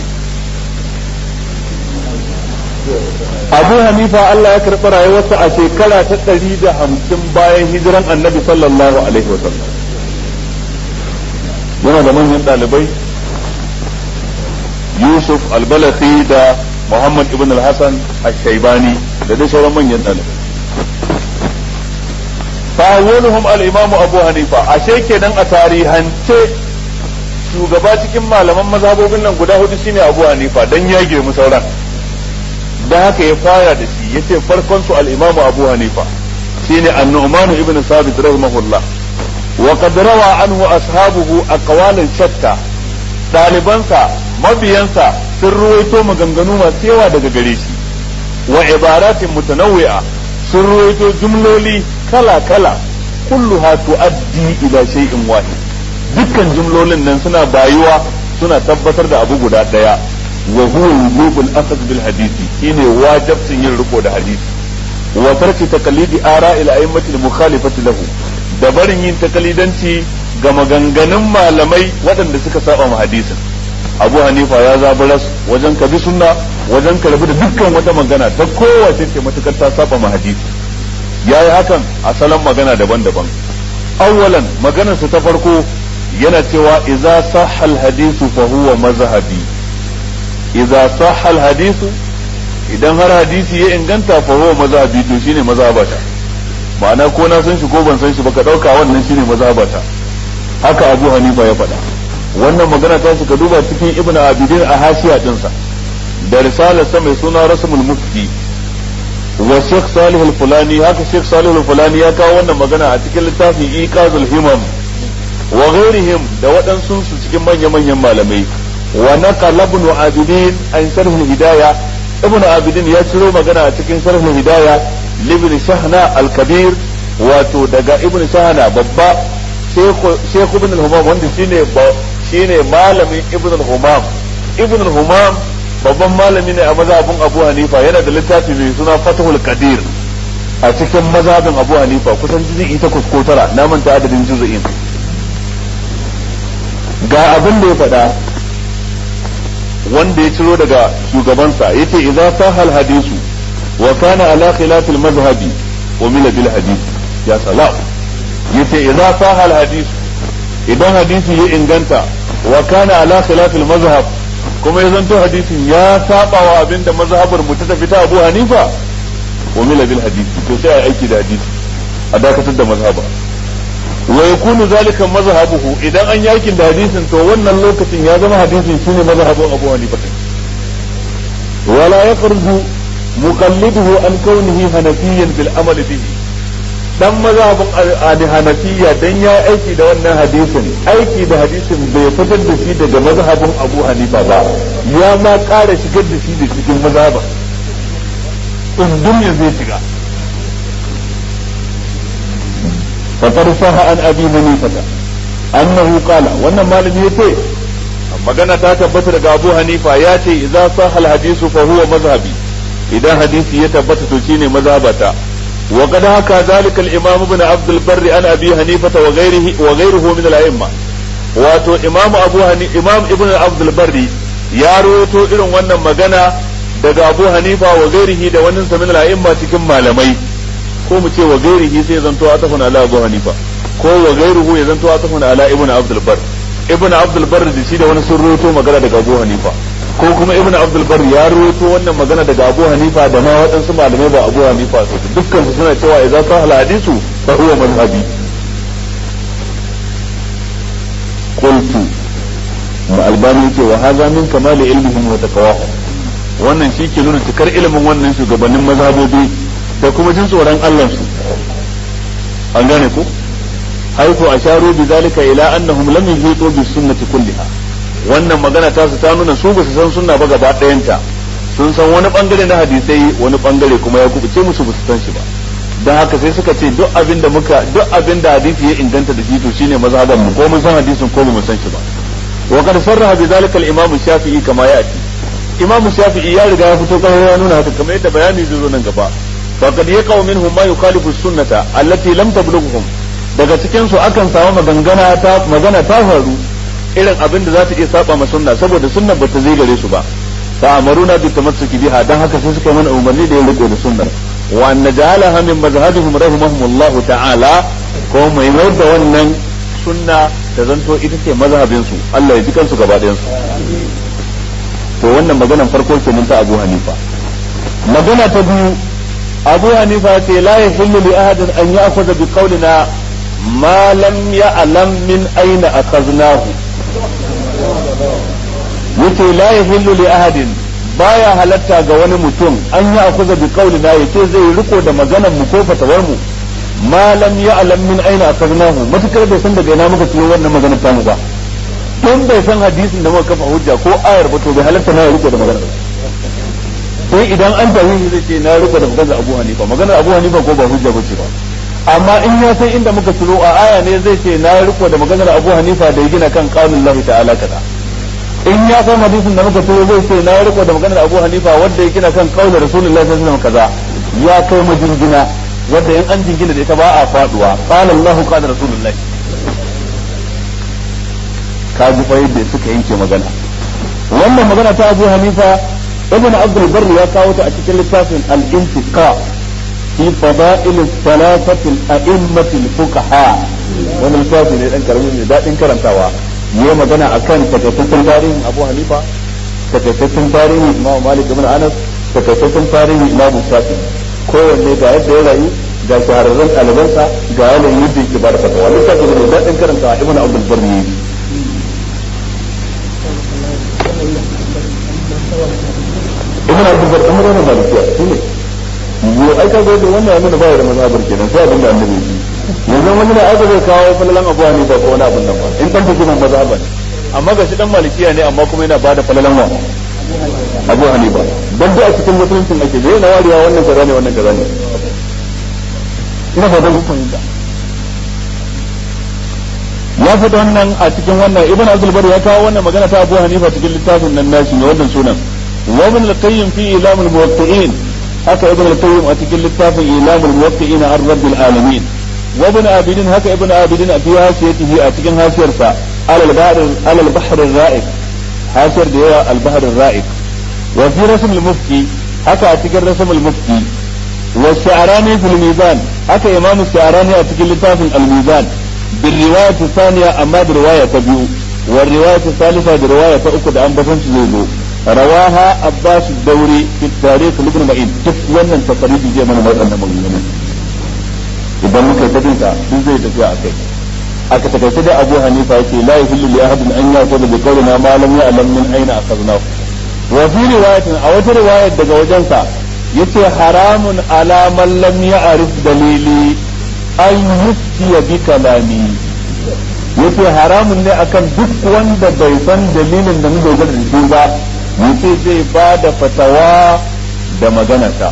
abu hanifa Allah ya karɓi rayuwarsa a shekara ta ɗari da hamsin bayan hijiran annabi sallallahu alaihi wa sallam yana da manyan ɗalibai yusuf al-balakhi da muhammad ibn al-hasan al-shaibani da dai sauran manyan ɗalibai fa'awwaluhum al-imam abu hanifa ashe kenan a tarihance shugaba cikin malaman mazhabobin nan guda hudu shine abu hanifa dan ya girma sauran da haka ya fara da shi yace farkon su al-imam abu hanifa shine an-nu'man ibn sabit rahimahullah wa qad rawa anhu ashabuhu aqwalan shatta dalibansa mabiyansa sun ruwaito maganganu masu yawa daga gare shi wa ibaratin mutanawwi'a sun ruwaito jumloli kala kala kulluha tuaddi ila shay'in wahid dukkan jumlolin nan suna bayuwa suna tabbatar da abu guda daya wa huwa wujubul akhd bil hadisi shine wajibcin yin riko da hadisi wa tarki taqlidi ara'il a'immati al mukhalifati lahu da barin yin takalidanci ga maganganun malamai waɗanda suka saba ma hadisin abu hanifa ya zaburas wajen ka bi sunna wajen ka rabu da dukkan wata magana ta kowace ce matukar ta saba ma hadisi yayi hakan a salon magana daban-daban awwalan maganarsa ta farko yana cewa idza sahha al hadisu fa huwa mazhabi idza sahha al hadisu idan har hadisi ya inganta fa huwa mazhabi to shine mazhabata ma'ana ko na san shi ko ban san shi ba ka dauka wannan shine mazhabata haka abu hanifa ya faɗa wannan magana ta suka duba cikin ibnu abidin a hashiya dinsa da risalar sa mai suna rasmul mufti wa sheikh salih al-fulani haka sheikh salih al-fulani ya kawo wannan magana a cikin littafin iqazul himam wa ghairihim da waɗansu su cikin manya manyan malamai wa naqala ibnu abidin an sharh al-hidayah ibnu abidin ya ciro magana a cikin sharh al-hidayah libn shahna al-kabir wato daga ibn shahna babba sheikh ibn al-humam wanda shine shine malamin ibn al-humam ibn al-humam babban malami ne a mazhabin abu hanifa yana da littafi mai suna fatahul qadir a cikin mazhabin abu hanifa kusan juz'i takwas ko tara na manta adadin juz'in ga abin da ya faɗa wanda ya ciro daga shugabansa yace idza sahal hadisu wa kana ala khilaf al-madhhabi umila bil hadith ya salam yace idza sahha al hadith idan hadisi ya inganta wa kana ala khilaf al mazhab kuma ya zanto hadisin ya saba wa abinda mazhabar mu ta tafi ta Abu Hanifa umila bil hadith to sai ai aiki da hadisi a dakatar da mazhaba wa yakunu zalika mazhabuhu idan an yakin da hadisin to wannan lokacin ya zama hadisin shine mazhabin Abu Hanifa wala yakhruju muqalliduhu an kaunihi hanafiyyan bil amal bihi dan mazhabin al-hanafiyya dan ya aiki da wannan hadisin aiki da hadisin bai fitar da shi daga mazhabin Abu Hanifa ba ya ma ƙara shigar da shi da cikin mazhabin undum ya zai shiga فقد صح عن ابي حنيفه انه قال wannan malami yace magana ta tabbata daga Abu Hanifa yace idza sahha al-hadithu fa huwa mazhabi idan hadisi ya tabbata to shine mazhabata wa qad haka zalika al-imam ibn Abd al-Barr an abi Hanifa wa ghayrihi wa ghayruhu min al-a'imma wato imam Abu Hanifa imam ibn Abd al-Barr ya rawaito irin wannan magana daga Abu Hanifa wa ghayrihi da wannan sa min al-a'imma cikin malamai ko mu ce wa gairihi sai zanto atafun ala Abu Hanifa ko wa gairuhu ya zanto atafun ala Ibn Abdul Bar Ibn Abdul Bar da shi da wani sun rawaito magana daga Abu Hanifa ko kuma Ibn Abdul Bar ya rawaito wannan magana daga Abu Hanifa da ma waɗansu malamai ba Abu Hanifa su dukkan su suna cewa idza sahal hadisu fa huwa mazhabi qultu ma albani ce wa hadha min kamal ilmihim wa taqwahum wannan shi ke nuna cikar ilimin wannan shugabannin mazhabobi da kuma jin tsoron Allah su an gane ko haiku asharu bi zalika ila annahum lam yuhitu bis sunnati kulliha wannan magana ta su ta nuna su ba su san sunna ba gaba ɗayanta sun san wani bangare na hadisai wani bangare kuma ya kubuce musu ba su san shi ba dan haka sai suka ce duk abin da muka duk abin da hadisi ya inganta da shi to shine mazhaban mu ko mun san hadisin ko mu san shi ba wa qad sarraha bi zalika al-imam Shafi'i kama ya'ti imam Shafi'i ya riga ya fito kai ya nuna haka kamar yadda bayani zai zo nan gaba فقد يقع منهم ما يخالف السنة التي لم تبلغهم daga cikin su akan samu magangana ta magana ta faru irin abin da za ta iya saba ma sunna saboda sunnar bata zai gare su ba fa amaruna bi tamassuki biha dan haka sai suka mana umarni da yin riko da sunnar wa an najalaha min mazhabihim rahimahumullahu ta'ala ko mai mai da wannan sunna da zanto ita ce mazhabin su Allah ya ji kansu gaba ɗayan su to wannan maganan farko kenan ta Abu Hanifa magana ta biyu Abu Hanifa ce la yahillu li ahadin an ya'khudha bi qawlina ma lam ya'lam min ayna akhadnahu yace la yahillu li ahadin baya halatta ga wani mutum an ya'khudha bi qawlina yace zai riko da maganar mu ko fatawar mu ma lam ya'lam min ayna akhadnahu matakar bai san daga ina muka ciro wannan maganar tamu ba tun bai san hadisin da muka kafa hujja ko ayar ba to bai halatta na riko da maganar sai idan an tafi zai ce na riko da maganar Abu Hanifa maganar Abu Hanifa ko ba hujja bace ba amma in ya san inda muka ciro a aya ne zai ce na riko da maganar Abu Hanifa da ya gina kan qaulul lahi ta'ala kaza in ya san hadisin da muka ciro zai ce na riko da maganar Abu Hanifa wanda ya gina kan qaulul Rasulullahi sallallahu alaihi wasallam kaza ya kai majingina wanda in an jingina da ita ba a faduwa qala Allahu qala Rasulullahi ka ji fa yadda suka yanke magana wannan magana ta Abu Hanifa ibn Abdul Barr ya kawo ta a cikin littafin al-Intiqa fi fada'il thalathati al-a'immat al-fuqaha wannan littafin ne dan karamin ne dadin karantawa yayi magana akan takaitaccen tarihin Abu Hanifa takaitaccen tarihin Imam Malik ibn Anas takaitaccen tarihin Imam Shafi'i kowanne ga yadda ya rayu ga shahararren ɗalibansa ga yanayin yadda yake ba da fatawa littafin ne dadin karantawa ibn Abdul Barr ne ibn Abdul Bar amma wannan malikiya shine yo ai ka gode wannan ya nuna bayar da mazhabar kenan sai abin da annabi yanzu wani ne aka zai kawo falalan Abu Hanifa ko wani abin nan ba in dan take man mazhaban amma ga shi dan malikiya ne amma kuma yana bada falalan wa Abu Hanifa dan da a cikin musuluncin ake zai na wariya wannan kaza ne wannan kaza ne ina fatan ku fahimta ya fada wannan a cikin wannan ibn Abdul Bar ya kawo wannan magana ta Abu Hanifa cikin littafin nan nashi ne wannan sunan وابن القيم في إعلام الموقعين هكا ابن القيم أتكلم للتافي إعلام الموقعين عن رب العالمين وابن عابدين هكا ابن عابدين في هاشيته أتكلم هاشيرسا على البحر على البحر الرائق هاشير ديوا البحر الرائق وفي رسم المفتي هكا أتكلم رسم المفتي wa sha'rani fil mizan haka imamu sha'rani a cikin littafin al-mizan bil riwayat thaniya amma da riwaya ta biyu wa riwayat thalitha da riwaya ta uku da an batan su zai zo rawaha abbas ad-dawri fi tarikh ibn ma'in duk wannan tafaridi zai mana wannan magana idan muka tafi ta duk zai tafi a kai aka takaice da Abu Hanifa yake la yahillu li ahadin an yaqulu bi qawlina ma lam ya'lam min ayna akhadnahu wa fi riwayatin a wata riwayar daga wajensa yace haramun ala man lam ya'rif dalili an yufti bi kalami yace haramun ne akan duk wanda bai san dalilin da mu dogara da shi ba yace zai ba da fatawa da maganarsa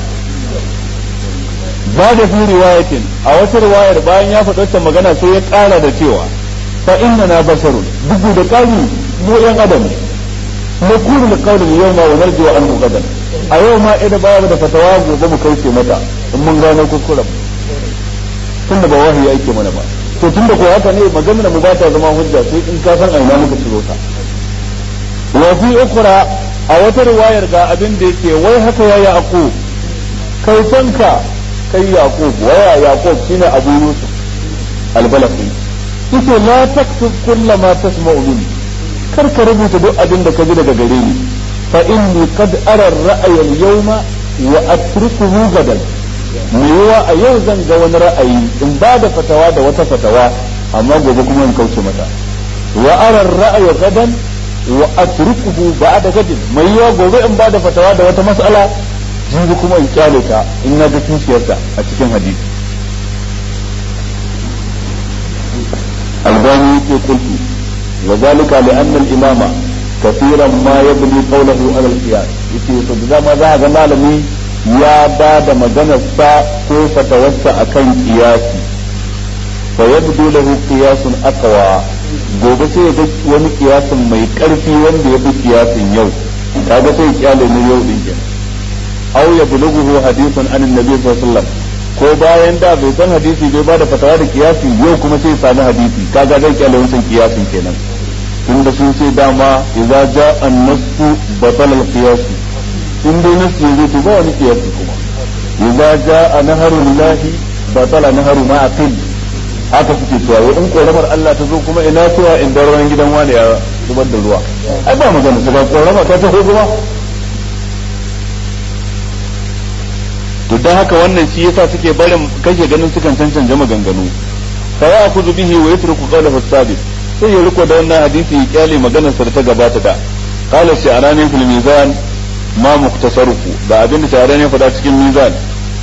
ba da fi riwayatin a wata riwayar bayan ya faɗi wata magana sai ya ƙara da cewa fa inna na basarun bugu da ƙari mu yan adam na kuru da ƙaunin yau ma wa narjewa an gadan a yau ma idan ba da fatawa gobe mu kai ce mata in mun gano kuskuren tun da ba wahayi ake mana ba to tun da ko haka ne maganar mu ba ta zama hujja sai in ka san aina muka ciro ta wa fi ukra a wata riwayar ga abin da yake wai haka ya yaqub kai sanka kai yaqub waya yaqub shine abu yusuf al-balaqi yace la taktub kull ma tasma'u minni kar ka rubuta duk abin da ka ji daga gare ni fa inni qad ara ar-ra'ya al-yawma wa atrukuhu gadan me yawa a yau zan ga wani ra'ayi in ba da fatawa da wata fatawa amma gobe kuma in kauce mata wa ara ar-ra'ya gadan wa atrukuhu ba'da gadin mai yawa gobe in ba da fatawa da wata mas'ala jibi kuma in kyale ta in na ga kishiyarta a cikin hadisi albani yake kultu wa zalika li anna al imama kathiran ma yabni qawluhu ala al qiyas yace to da ma za ga malami ya ba da maganar sa ko fatawarsa akan qiyasi fa yabdu lahu qiyasun aqwa gobe sai ga wani qiyasin mai karfi wanda ya bi qiyasin yau kaga sai kyale ne yau din kenan aw ya bulughu hadithun an annabi sallallahu alaihi wasallam ko bayan da bai san hadisi bai bada fatawa da kiyasi yau kuma sai sami hadisi kaga zai kyale wancan kiyasin kenan tunda sun ce dama idza jaa an-nassu batala al-qiyas in dai nassu zai to ba wani kiyasi kuma idza jaa naharullahi batala naharu ma aqil haka suke cewa in koramar Allah ta zo kuma ina cewa in ruwan gidan wani ya zubar da ruwa ai ba magana sai korama ta taho kuma to dan haka wannan shi yasa suke barin kake ganin sukan cancanta maganganu fa ya akuzu bihi wa yatruku qawlahu as-sabit sai ya riko da wannan hadisi ya kyale maganar sa da ta gabata da qala sha'rani fil mizan ma muktasaruhu da abin da sha'rani faɗa cikin mizan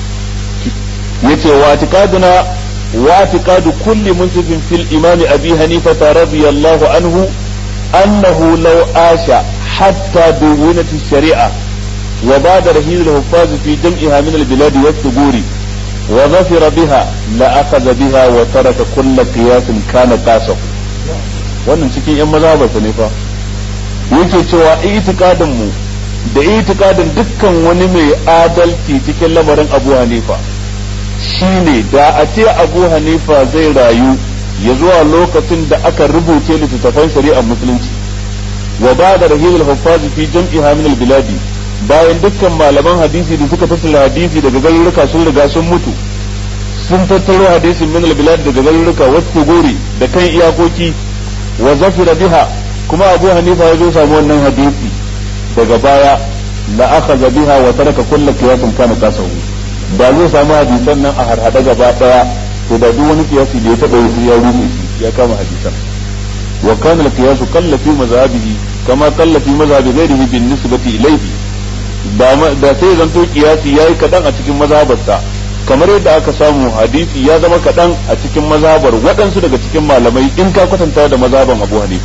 yace wa tiqaduna wa tiqadu kulli munsifin fil imam abi hanifa radiyallahu anhu annahu law asha hatta duwinat ash-shari'a وبعد رحيل الحفاظ في جمعها من البلاد والثغور وظفر بها لأخذ بها وترك كل قياس كان قاسه wannan cikin yan mazhabarsa ne fa yake cewa itikadin mu da itikadin dukkan wani mai adalci cikin lamarin Abu Hanifa shine da a ce Abu Hanifa zai rayu ya zuwa lokacin da aka rubuce littattafan shari'ar musulunci wa ba'da rahil al-huffaz fi jam'iha min al-biladi bayan dukkan malaman hadisi da suka tattara hadisi daga garuruka sun riga sun mutu sun tattaro hadisin min al-bilad daga garuruka wasu gori da kan iyakoki wa zafira biha kuma Abu Hanifa ya zo samu wannan hadisi daga baya la akhadha biha wa taraka kullu qiyasin kana kasahu da zai samu hadisan nan a harhada gaba daya to da duk wani qiyasi da ya taba yi ya rufe shi ya kama hadisan wa kana al-qiyasu qalla fi mazhabihi kama qalla fi mazhabi ghayrihi bin nisbati ilayhi da sai zanto kiyasi yayi kadan a cikin mazhabarsa kamar yadda aka samu hadisi ya zama kadan a cikin mazhabar waɗansu daga cikin malamai in ka kwatanta da mazhaban Abu Hanifa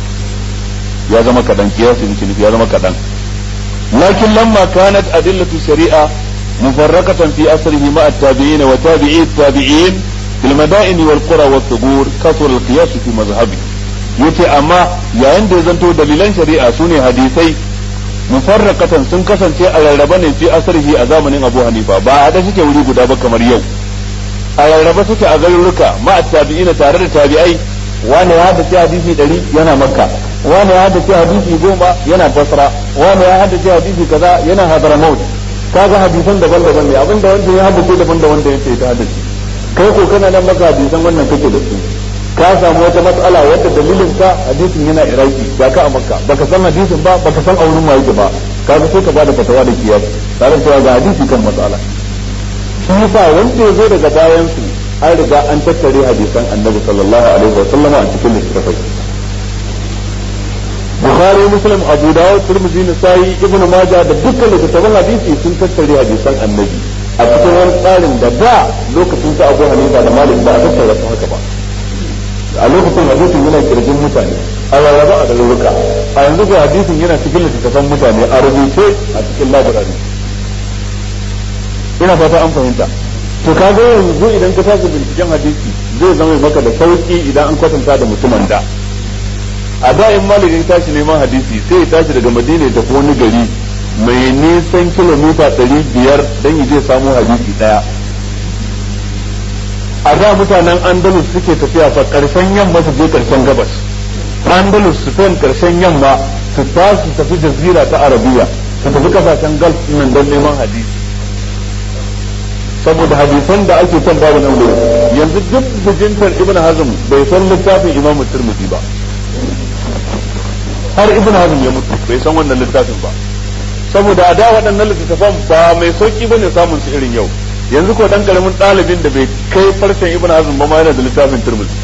ya zama kadan kiyasi ne ya zama kadan lakin lamma kanat adillatu shari'a mufarraqatan fi asrihi ma at-tabi'in wa tabi'i at-tabi'in fil mada'in wal qura wat thugur kasur al-qiyas fi mazhabi yace amma yayin da ya zanto dalilan shari'a sune hadisai mufarraqatan sun kasance a rarraba ne fi asrihi a zamanin Abu Hanifa ba a da suke wuri guda ba kamar yau a rarraba suke a garuruka ma tabi'ina tare da tabi'ai wani ya haddace hadisi ɗari yana Makka wani ya haddace hadisi goma yana Basra wani ya haddace hadisi kaza yana Hadramaut kaga hadisan daban-daban ne abinda wanda ya haddace daban da wanda yake ta haddace kai ko kana nan maka hadisan wannan kake da su ka samu wata matsala wadda dalilin ka hadisin yana iraki ga ka a makka baka san hadisin ba baka san a wurin waye ba kaga sai ka bada fatawa da kiyas tare da ga hadisi kan matsala shi yasa wanda ya zo daga bayan su an riga an tattare hadisan annabi sallallahu alaihi wa sallama a cikin littafai Bukhari Muslim Abu Dawud Tirmidhi Nasa'i Ibn Majah da dukkan littattafan hadisi sun tattare hadisan annabi a cikin wani tsarin da da lokacin sa Abu Hanifa da Malik ba a tattara su haka ba a lokacin hadisin yana kirjin mutane a rarraba a garuruka a yanzu ga hadisin yana cikin littattafan mutane a rubuce a cikin labarari ina fata an fahimta to kaga yanzu idan ka tashi binciken hadisi zai zama maka da sauki idan an kwatanta da mutumin da a da in malikin tashi neman hadisi sai ya tashi daga madina ya tafi wani gari mai nisan kilomita ɗari biyar don ya je samu hadisi ɗaya a da mutanen andalus suke tafiya fa karshen yamma su je karshen gabas andalus su fen karshen yamma su tashi tafi jazira ta arabiya su tafi kasashen gulf nan don neman hadisi saboda hadisan da ake kan babu nan gurin yanzu duk bijintar ibn hazm bai san littafin imam tirmidhi ba har ibn hazm ya mutu bai san wannan littafin ba saboda a da waɗannan littattafan ba mai sauki bane samun su irin yau yanzu ko dan karamin ɗalibin da bai kai farcen ibn hazm ba ma yana da littafin tirmidhi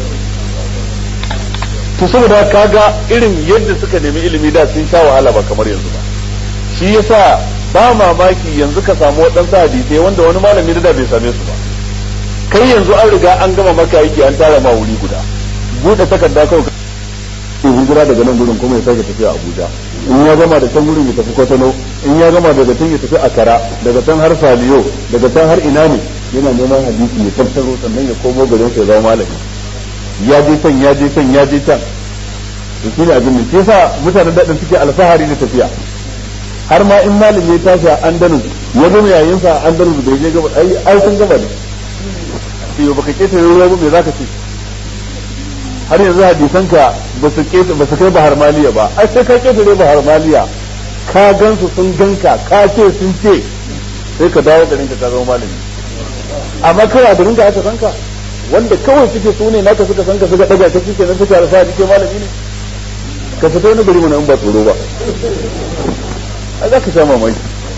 to saboda kaga irin yadda suka nemi ilimi da sun sha wahala ba kamar yanzu ba shi yasa ba mamaki yanzu ka samu waɗansu hadisai wanda wani malami da bai same su ba kai yanzu an riga an gama maka aiki an tara ma wuri guda buɗe takarda kawai sai hijira daga nan gurin kuma ya sake tafiya Abuja in ya gama da can gurin ya tafi Kotono in ya gama daga can ya tafi Akara daga can har Saliyo daga can har ina ne yana neman hadisi ya tattaro sannan ya komo garin sai zama malami ya je can ya je can ya je can to shine abin da yasa mutanen daɗin suke alfahari da tafiya har ma in malami ya tashi a Andalus ya gama yayin sa a Andalus bai je gaba ai ai sun gaba ne sai baka keta ruwa ba me zaka ce har yanzu hadisan ka ba su keta ba su kai bahar maliya ba ai sai ka keta ne bahar maliya ka gansu sun ganka ka ce sun ce sai ka dawo garin ka ka zama malami amma kai a garin ka aka san ka wanda kawai suke su ne naka suka san ka suka daga ka kike nan suka rasa kike malami ne ka fito wani gari mun in ba tsoro ba a za ka sha mamaki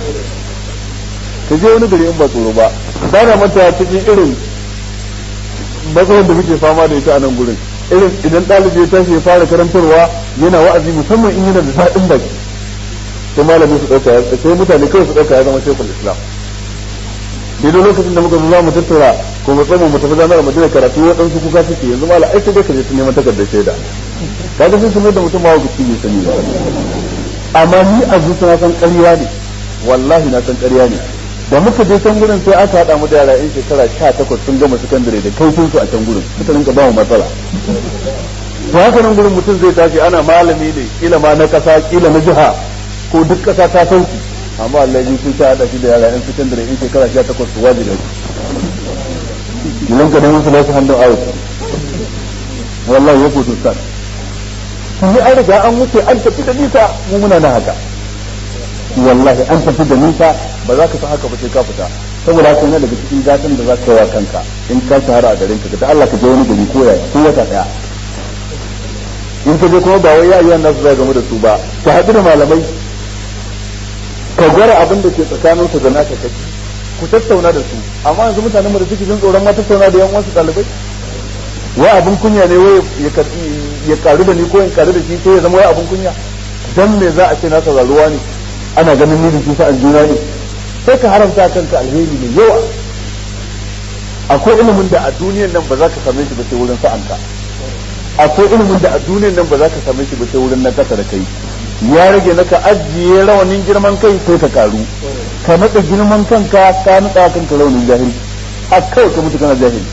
ka je wani gari in ba tsoro ba ba na manta cikin irin matsalar da muke fama da ita a nan gurin irin idan ɗalibi ya tashi ya fara karantarwa yana wa'azi musamman in yana da daɗin baki sai malami su ɗauka sai mutane kawai su ɗauka ya zama shekul islam daidai lokacin da muka zo za mu tattara ko mu tsamo mu tafi zanar madina karatu waɗansu kuka suke yanzu mala ai sai dai ka je su neman takardar shaida kaga sun sanar da mutum ma wa ne sani ba amma ni a zuciya na san ƙarya ne wallahi na san ƙarya ne da muka je can gurin sai aka haɗa mu da yara yan shekara sha takwas sun gama sakandare da kaifin su a can gurin suka rinka ba mu matsala to haka nan gurin mutum zai tashi ana malami ne kila ma na kasa kila na jiha ko duk kasa ta san shi amma Allah ya sun ta haɗa shi da yara yan sakandare yan shekara sha takwas su waje da shi idan ka nemi su lasu hannun ayat wallahi ya fito sa sun yi an riga an wuce an tafi da nisa mu muna na haka wallahi an tafi da nisa ba za ka san haka ba sai ka fita saboda haka yana daga cikin gatan da za ka yi wa kanka in ka shahara a garin ka da Allah ka je wani gari ko yaya ko wata daya in ka je kuma ba wai yayi nasu zai game da su ba ka haɗu da malamai ka gwara abin da ke tsakanin su da naka kake ku tattauna da su amma yanzu mutanen mu da suke jin tsoron ma tattauna da yan wasu ɗalibai wai abin kunya ne wai ya karu da ni ko in karu da shi sai ya zama wai abin kunya dan me za a ce na sauraruwa ne ana ganin ni da shi sa'an juna ne sai ka haramta kanka alheri ne yawa akwai ilimin da a duniyan nan ba za ka same shi ba sai wurin sa'anka akwai ilimin da a duniyan nan ba za ka same shi ba sai wurin na kasa da kai ya rage na ka ajiye rawanin girman kai sai ka karu ka naɗa girman kanka ka naɗa kanka rawanin jahili a kawai ka mutu kana jahili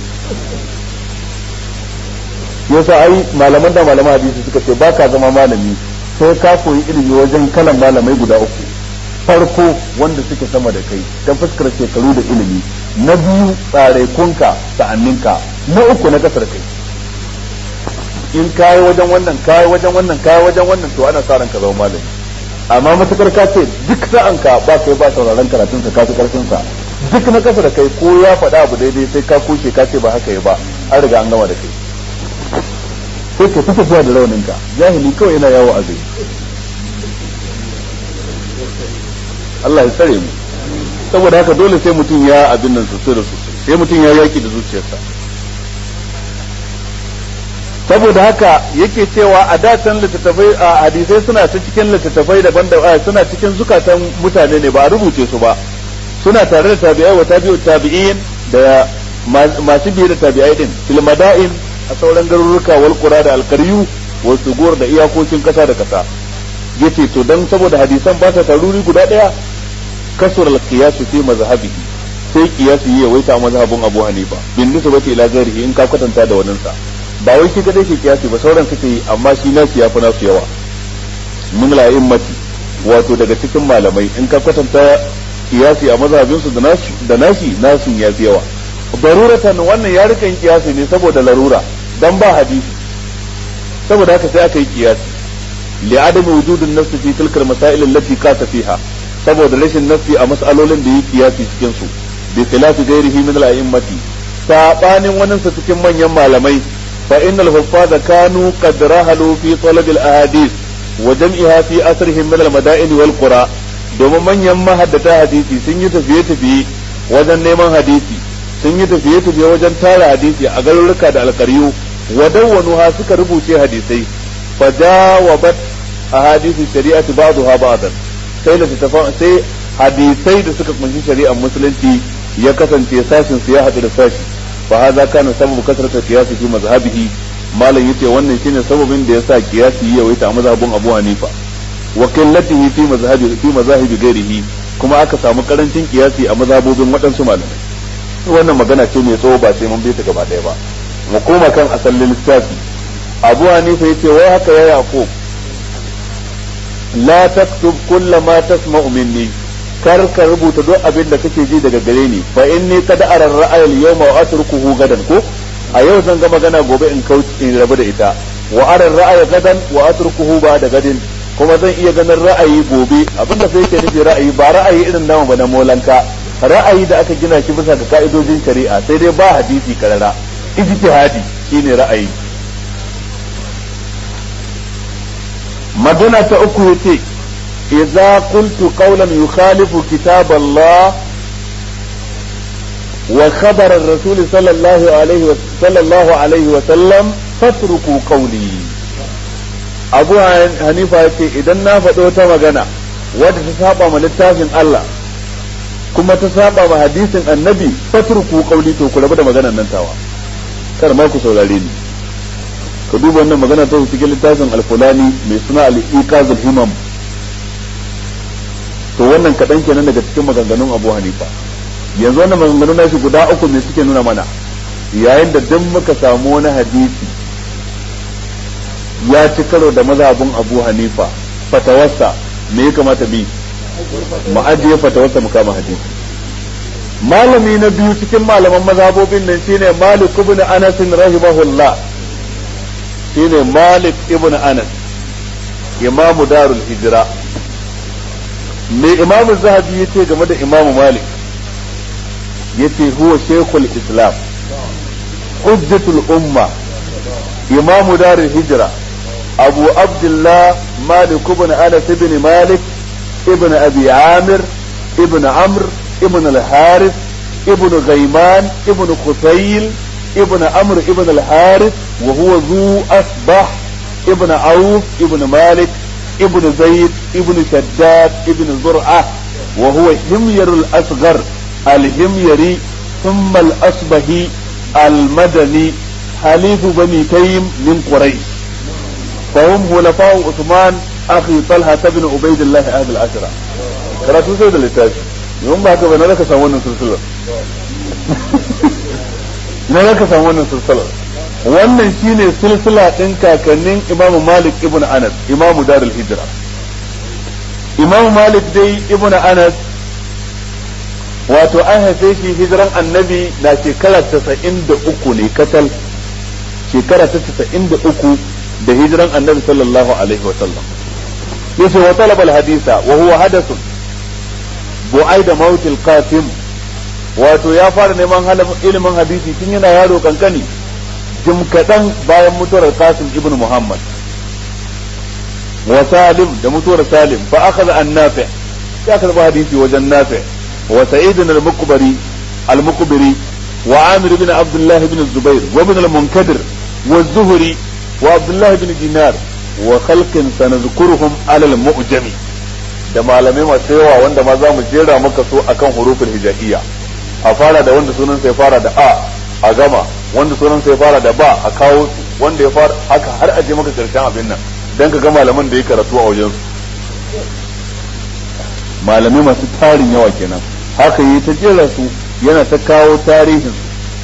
yasa ai malaman da malaman hadisi suka ce ba ka zama malami sai ka koyi ilimi wajen kalan malamai guda uku farko wanda suke sama da kai ta fuskar shekaru da ilimi na biyu tsarekunka sa'anninka na uku na kasar kai in kayi wajen wannan kayi wajen wannan kayi wajen wannan to ana sa ran ka zama malami amma matukar ka ce duk sa'an ka ba kai ba sauraron karatun sa ka fi karfin sa duk na kasa da kai ko ya faɗa abu daidai sai ka kushe ka ce ba haka yi ba an riga an gama da kai sai ka fita zuwa da raunin ka jahili kawai yana yawo a zai Allah ya tsare mu saboda haka dole sai mutum ya abin nan sosai da sosai sai mutum ya yaki da zuciyarsa saboda haka yake cewa a datan littattafai a hadisai suna ta cikin littattafai daban da suna cikin zukatan mutane ne ba a rubuce su ba suna tare da tabi'ai wa tabi'u tabi'in da masu biye da tabi'ai din fil mada'in a sauran garuruka wal qura da alqaryu wa sugur da iyakokin kasa da kasa yace to dan saboda hadisan ba ta taruri guda daya kasur al qiyas fi mazhabihi sai qiyas yi yawaita mazhabin Abu Hanifa bin nisbati ila ghairihi in ka kwatanta da wannan sa ba wai shi kadai ke kiyasi ba sauran suke yi amma shi nasu yafi nasu yawa min la'immati wato daga cikin malamai in ka kwatanta kiyasi a mazhabin su da nasu da nashi nasu yafi yawa daruratan wannan ya rikan kiyasi ne saboda larura dan ba hadisi saboda haka sai aka yi kiyasi li adam wujudun nafsi fi tilka al-masail allati qata fiha saboda rashin nafsi a mas'alolin da yake kiyasi cikin su bi khilafi ghairihi min al-a'immati sabanin wannan sa cikin manyan malamai فإن الحفاظ كانوا قد رحلوا في طلب الأحاديث وجمعها في أثرهم من المدائن والقرى domin manyan mahaddata hadisi sun yi tafiye-tafiye wajen neman hadisi sun yi tafiye-tafiye wajen tara hadisi a garuruka da alkaryu wadawwanuha suka rubuce hadisai fajawabat ahadisi shari'ati ba'daha ba'dan sai littafan sai hadisai da suka kunshi shari'ar musulunci ya kasance sashin su ya hadu da sashi fa hadha kana sababu kasrata qiyasi fi mazhabihi malam yace wannan shine sababin da yasa qiyasi ya yawaita a mazhabin Abu Hanifa wa qillatihi fi mazhabi fi mazahibi ghairihi kuma aka samu karancin qiyasi a mazhabobin waɗansu malamai wannan magana ce mai tsawo ba sai mun bi ta gaba ɗaya ba mu koma kan asalin littafi Abu Hanifa yace wai haka ya Yaqub la taktub kull ma tasma'u minni kar ka rubuta duk abin da kake ji daga gare ni fa inni qad ara ar-ra'y al-yawma wa atrukuhu gadan ko a yau zan ga magana gobe in kauce in rabu da ita wa ara ar-ra'y gadan wa atrukuhu ba da gadin kuma zan iya ganin ra'ayi gobe abinda sai yake nufi ra'ayi ba ra'ayi irin namu ba na molanka ra'ayi da aka gina shi bisa ga ka'idojin shari'a sai dai ba hadisi karara ijtihadi shine ra'ayi magana ta uku yace idza qultu qawlan yukhalifu kitab Allah wa khabar ar-rasul sallallahu alaihi wa sallallahu alaihi wa sallam fatruku qawli Abu Hanifa yace idan na faɗo ta magana wadda ta saba ma littafin Allah kuma ta saba ma hadisin annabi fatruku qawli to ku rabu da maganar nan tawa kar ma ku saurare ni ka duba wannan magana ta cikin littafin al-Fulani mai suna al-Iqazul Himam to wannan kaɗan kenan daga cikin maganganun Abu Hanifa yanzu wannan maganganun nashi guda uku ne suke nuna mana yayin da duk muka samu wani hadisi ya ci karo da mazhabin Abu Hanifa fatawarsa me ya kamata bi mu ajiye fatawarsa mu kama hadisi malami na biyu cikin malaman mazhabobin nan shine Malik ibn Anas rahimahullah shine Malik ibn Anas imamu darul hijra me imamu zahabi yace game da imamu Malik yace huwa shaykhul islam hujjatul umma imamu darul hijra abu abdullah Malik ibn Anas ibn Malik ibn abi Amir ibn Amr ibn al-Harith ibn Ghayman ibn Qusayl ابن عمرو ابن الحارث وهو ذو أصبح ابن عوف ابن مالك ابن زيد ابن شداد ابن زرعة وهو همير الأصغر الهميري ثم الأصبهي المدني حليف بني تيم من قريش فهم خلفاء عثمان أخي طلحة بن عبيد الله أهل العشرة قرأتوا سيد الإتاج يوم بعد بنا لك سوون سلسلة na zaka samu wannan silsilar wannan shine silsila din kakannin Imam Malik ibn Anas Imam Darul Hijra Imam Malik dai ibn Anas wato an haife shi hijiran annabi na shekara tasa'in da uku ne katal shekara ta tasa'in da uku da hijiran annabi sallallahu alaihi wa sallam yace wa talaba al-haditha wa huwa hadathun bu'aida maut al-qasim wato ya fara neman ilimin hadisi tun yana yaro kankani jim kadan bayan mutuwar Qasim ibn Muhammad wa Salim da mutuwar Salim fa akhadha an Nafi' ya karba hadisi wajen Nafi' wa Sa'id al-Muqbari al-Muqbiri wa Amir ibn Abdullah ibn Zubair wa ibn al-Munkadir wa az-Zuhri wa Abdullah ibn Dinar wa khalqin sanadhkuruhum ala al-mu'jami da malamai masu yawa wanda ma za mu jera maka so akan hurufin hijaiyya a fara da wanda sunan sai fara da a a gama wanda sunan sai fara da ba a kawo su wanda ya fara haka har a je maka karshen abin nan dan ka ga malaman da ya karatu a wajen su malamai masu tarin yawa kenan haka yi ta jera su yana ta kawo tarihin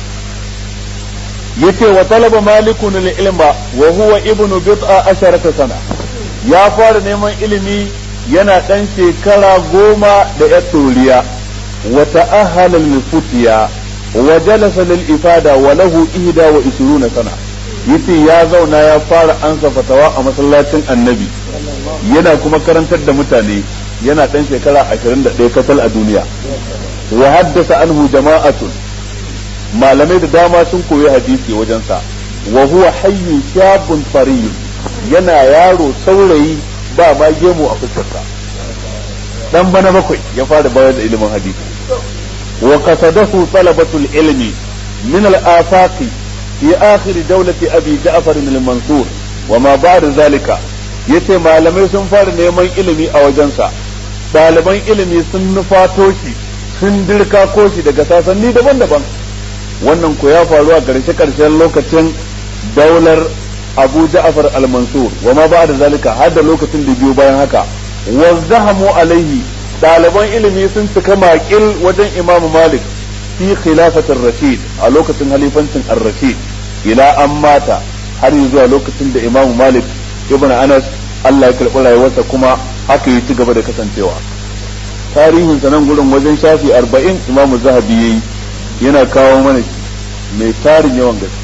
yace wa talaba malikun al-ilma wa huwa ibnu bid'a asharata sana ya fara neman ilimi yana dan shekara goma da ya turiya wa ta'ahala lil-futiya wa jalasa lil-ifada wa lahu ihda wa ishruna sana yace ya zauna ya fara ansa fatawa a masallacin annabi yana kuma karantar da mutane yana dan shekara ashirin da ɗaya kasal a duniya wa haddasa anhu jama'atun malamai da dama sun koyi hadisi wajensa wa huwa hayyun shabun fariyun yana yaro saurayi ba ma gemu a fuskarsa dan bana bakwai ya fara bayar da ilimin hadisi wa qasadahu talabatul ilmi min al-afaqi fi akhir dawlati abi ja'far al-mansur wa ma ba'da zalika yace malamai sun fara neman ilimi a wajensa ɗaliban ilimi sun nufato shi sun dirka ko shi daga sasanni daban-daban wannan ko ya faru a ƙarshe ƙarshen lokacin daular Abu Ja'far al-Mansur wa ma ba da zalika har da lokacin da biyu bayan haka wazzahamu alaihi ɗaliban ilimi sun cika maƙil wajen Imam Malik fi khilafatir Rashid a lokacin halifancin ar-Rashid ila an mata har zuwa lokacin da Imam Malik ibn Anas Allah ya karɓi rayuwarsa kuma haka yi ci gaba da kasancewa tarihin sa nan gurin wajen shafi arba'in Imam Zahabi yayi yana kawo mana mai tarin yawan gaske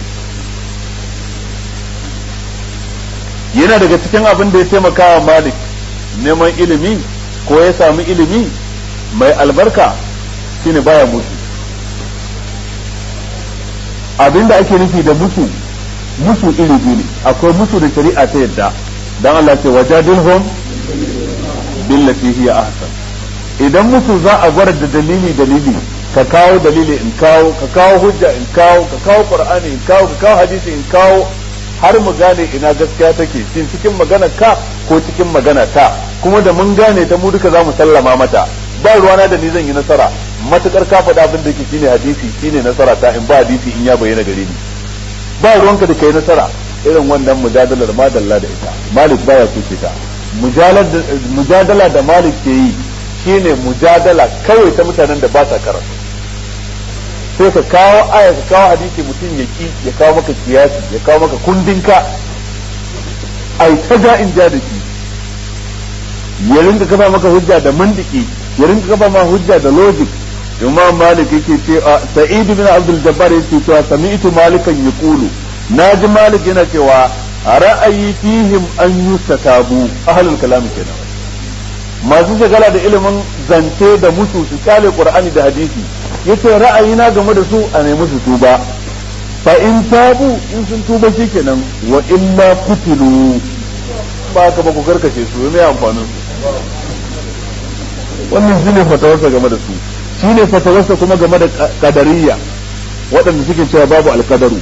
yana daga cikin abin da ya taimaka wa Malik neman ilimi ko ya sami ilimi mai albarka shine baya mutu abin da ake nufi da mutu mutu iri biyu ne akwai mutu da shari'a ta yadda dan Allah ce wajadilhum billati hiya ahsan idan mutu za a gwar da dalili dalili ka kawo dalili in kawo ka kawo hujja in kawo ka kawo qur'ani in kawo ka kawo hadisi in kawo har mu gane ina gaskiya take shin cikin magana ka ko cikin magana ta kuma da mun gane ta mu duka zamu sallama mata ba ruwana da ni zan yi nasara matukar ka faɗa abin da yake shine hadisi shine nasara ta in ba hadisi in ya bayyana gare ni ba ruwanka da kai nasara irin wannan mujadalar madalla da ita Malik baya kuce ta mujadala da Malik ke yi shine mujadala kawai ta mutanen da ba sa karatu sai ka kawo aya ka kawo hadisi mutum ya ki ya kawo maka kiyasi ya kawo maka kundinka ai ta ja in ja da shi ya rinka kafa maka hujja da mandiki ya rinka kafa ma hujja da logic Imam Malik yake ce Sa'id bin Abdul Jabbar yake cewa sami'tu Malikan yaqulu naji Malik yana cewa ra'ayi fihim an yustatabu ahlul kalam kenan masu shagala da ilimin zance da mutu su kale Qur'ani da hadisi yace ra'ayina game da su a nemi su tuba fa in tabu in sun tuba shikenan wa illa qutilu ba ka ba ku karkace su me amfanin su wannan shine fatawarsa game da su shine fatawarsa kuma game da qadariyya waɗanda suke cewa babu alqadaru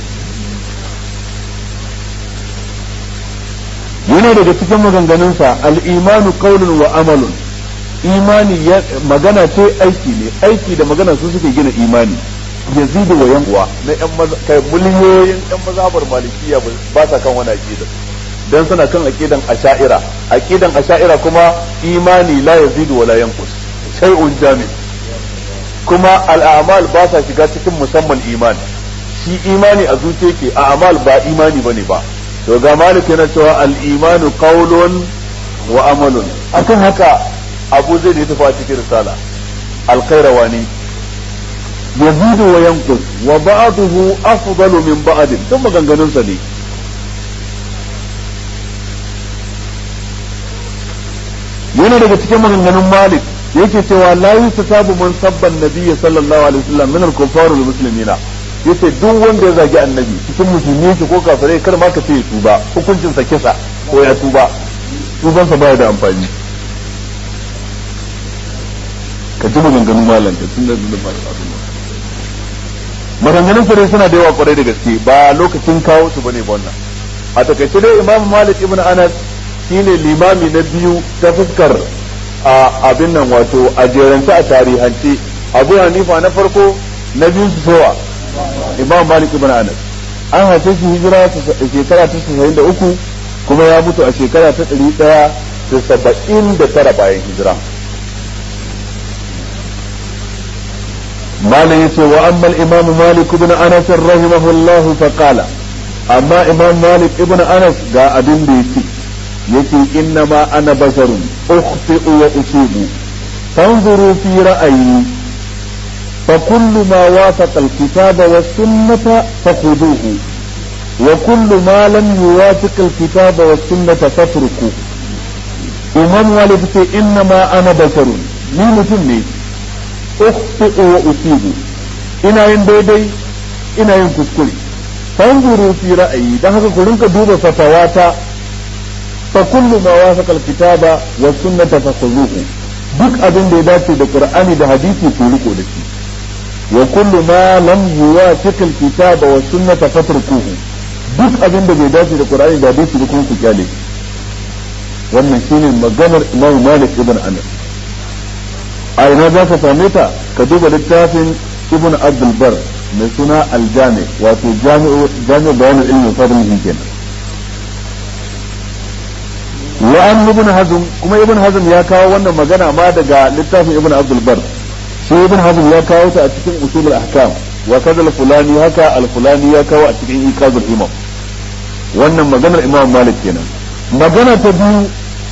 yana daga cikin maganganunsa al-imanu qawlun wa amalun imani magana ce aiki ne aiki da magana su suke gina imani yazidu wa yanquwa na yan kai miliyoyin yan mazhabar malikiya ba sa kan wani aqida dan suna kan aqidan asha'ira aqidan asha'ira kuma imani la yazidu wa la yanqus shay'un jami' kuma al-a'mal ba sa shiga cikin musamman imani shi imani a zuciya ke a'mal ba imani bane ba to ga malik yana cewa al-imanu qawlun wa amalun akan haka abu zai da ya tafi a cikin risala al-khairawani yazidu wa yanqus wa ba'dahu afdalu min ba'd duk maganganun sa ne yana daga cikin maganganun Malik yake cewa la yusabu man sabban nabiyyi sallallahu alaihi wasallam min al-kuffar wal muslimina yace duk wanda ya zagi annabi cikin musulmi shi ko kafirai kar ma ka ce tuba hukuncin sa kisa ko ya tuba tuban sa baya da amfani ka ji maganganun malam da sun da ba maganganun su dai suna da yawa kwarai da gaske ba lokacin kawo su bane ba wannan a takaice dai Imam Malik ibn Anas shine limami na biyu ta fuskar a abin nan wato a jerance a tarihance Abu Hanifa na farko na biyu su sowa Imam Malik ibn Anas an haife shi hijira shekara ta tasa'in da uku kuma ya mutu a shekara ta ɗari ɗaya da saba'in da tara bayan hijira malam yace wa amma al-Imam Malik ibn Anas rahimahullah fa qala amma Imam Malik ibn Anas ga abin da yake yake innama ana basharun ukhti'u wa usibu fanzuru fi ra'ayi fa kullu ma wafaqa al-kitaba was sunnata fakhuduhu wa kullu ma lam yuwafiq al-kitaba was sunnata fatruku Imam Malik ce innama ana basharun ni mutum ne ukhti'u wa usibu ina yin daidai ina yin kuskure fanzuru fi ra'ayi dan haka ku rinka duba fatawata fa kullu ma wafaqa al-kitaba wa sunnata fakhuduhu duk abin da ya dace da Qur'ani da hadisi ku riko da shi wa kullu ma lam yuwafiq al-kitaba wa sunnata fatrukuhu duk abin da bai dace da Qur'ani da hadisi kuma ku kyale wannan shine maganar Imam Malik ibn Anas a ina za ka same ta ka duba littafin Ibn Abdul Bar mai suna Al-Jami wato Jami'u Jami'u Bayan al-Ilm wa Fadlihi kenan wa an ibn hazm kuma ibn hazm ya kawo wannan magana ma daga littafin ibn abdul bar shi ibn hazm ya kawo ta a cikin usul al-ahkam wa kaza al-fulani haka al-fulani ya kawo a cikin iqazul imam wannan maganar imam malik kenan magana ta biyu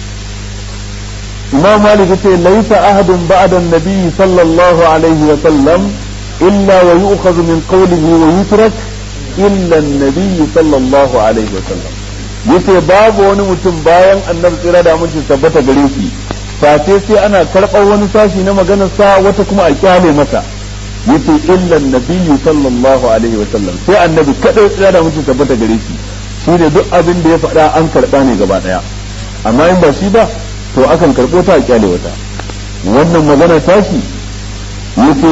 imam malik yace laysa ahadun ba'da an-nabi sallallahu alaihi wa sallam illa wa yu'khadhu min qawlihi wa yutrak illa an-nabi sallallahu alaihi wa sallam yace babu wani mutum bayan annabi tsira da mutum tabbata gare shi face sai ana karɓar wani sashi na maganar sa wata kuma a kyale masa yace illa nabiyyu sallallahu alaihi wa sallam sai annabi kadai tsira da mutum tabbata gare shi shine duk abin da ya faɗa an karɓa ne gaba daya amma in ba shi ba to akan karɓo ta a kyale wata wannan magana tashi yace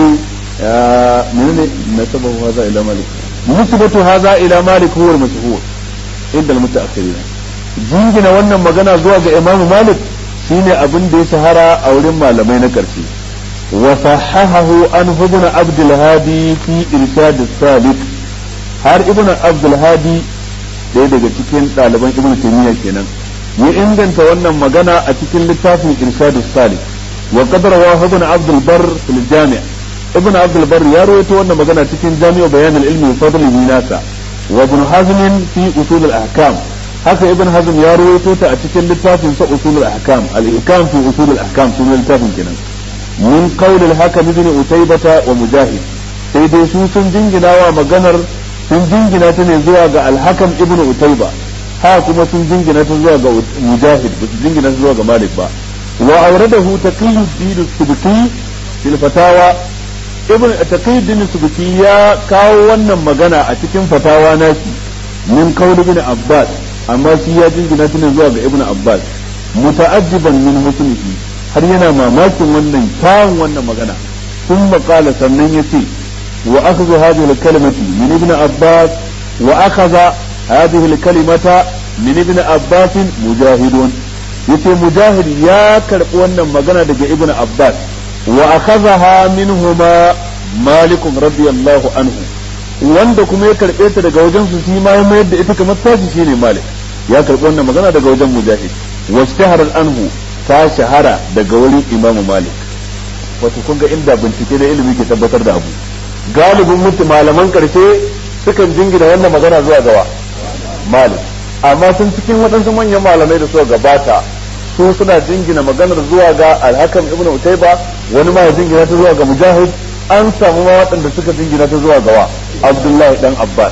menene nasabahu hadha ila malik nisbatu hadha ila malik huwa al-mashhur inda al-mutaakhirin jingina wannan magana zuwa ga Imam Malik shine abin da ya shahara a wurin malamai na karshe wa sahahahu an ibn Abd al-Hadi fi irshad as-salik har ibn Abd al-Hadi ɗaya daga cikin ɗaliban Ibn Taymiyyah kenan ya inganta wannan magana a cikin littafin irshad as-salik wa qad rawahu ibn Abd al-Barr fil Jami' ibn Abd al-Barr ya rawaito wannan magana cikin Jami' Bayan al-Ilmi wa Fadlihi nasa وابن حزم في أصول الأحكام haka ibn hazm ya rawaito ta a cikin littafin sa usul al-ahkam al-ihkam fi usul al-ahkam sunan littafin kenan min qawl al-hakim ibn utaybah wa mujahid sai dai su sun jingina wa maganar sun jingina ta ne zuwa ga al-hakim ibn utaybah ha kuma sun jingina ta zuwa ga mujahid ba su jingina ta zuwa ga malik ba wa awradahu taqiyuddin as-subki fil fatawa ibn taqiyuddin as-subki ya kawo wannan magana a cikin fatawa nashi min qawl ibn abbas amma shi ya jingina ta ne zuwa ga ibn abbas muta'ajjiban min husnihi har yana mamakin wannan kyawun wannan magana sun qala sannan yace wa akhadha hadhihi al-kalimati min ibn abbas wa akhadha hadhihi al-kalimata min ibn abbas mujahidun yace mujahid ya karbi wannan magana daga ibn abbas wa akhadhaha minhuma malik radiyallahu anhu wanda kuma ya karbe ta daga wajen su shi ma ya mayar da ita kamar tashi shine malik ya karbi wannan magana daga wajen mujahid washtahara anhu ta shahara daga wurin imamu malik wato kun ga inda bincike da ilimi ke tabbatar da abu galibin mutum malaman karshe sukan jingina wannan magana zuwa gawa malik amma sun cikin waɗansu manyan malamai da suka gabata su suna jingina maganar zuwa ga al-hakam ibnu utayba wani ma ya jingina ta zuwa ga mujahid an samu ma waɗanda suka jingina ta zuwa gawa abdullahi dan abbas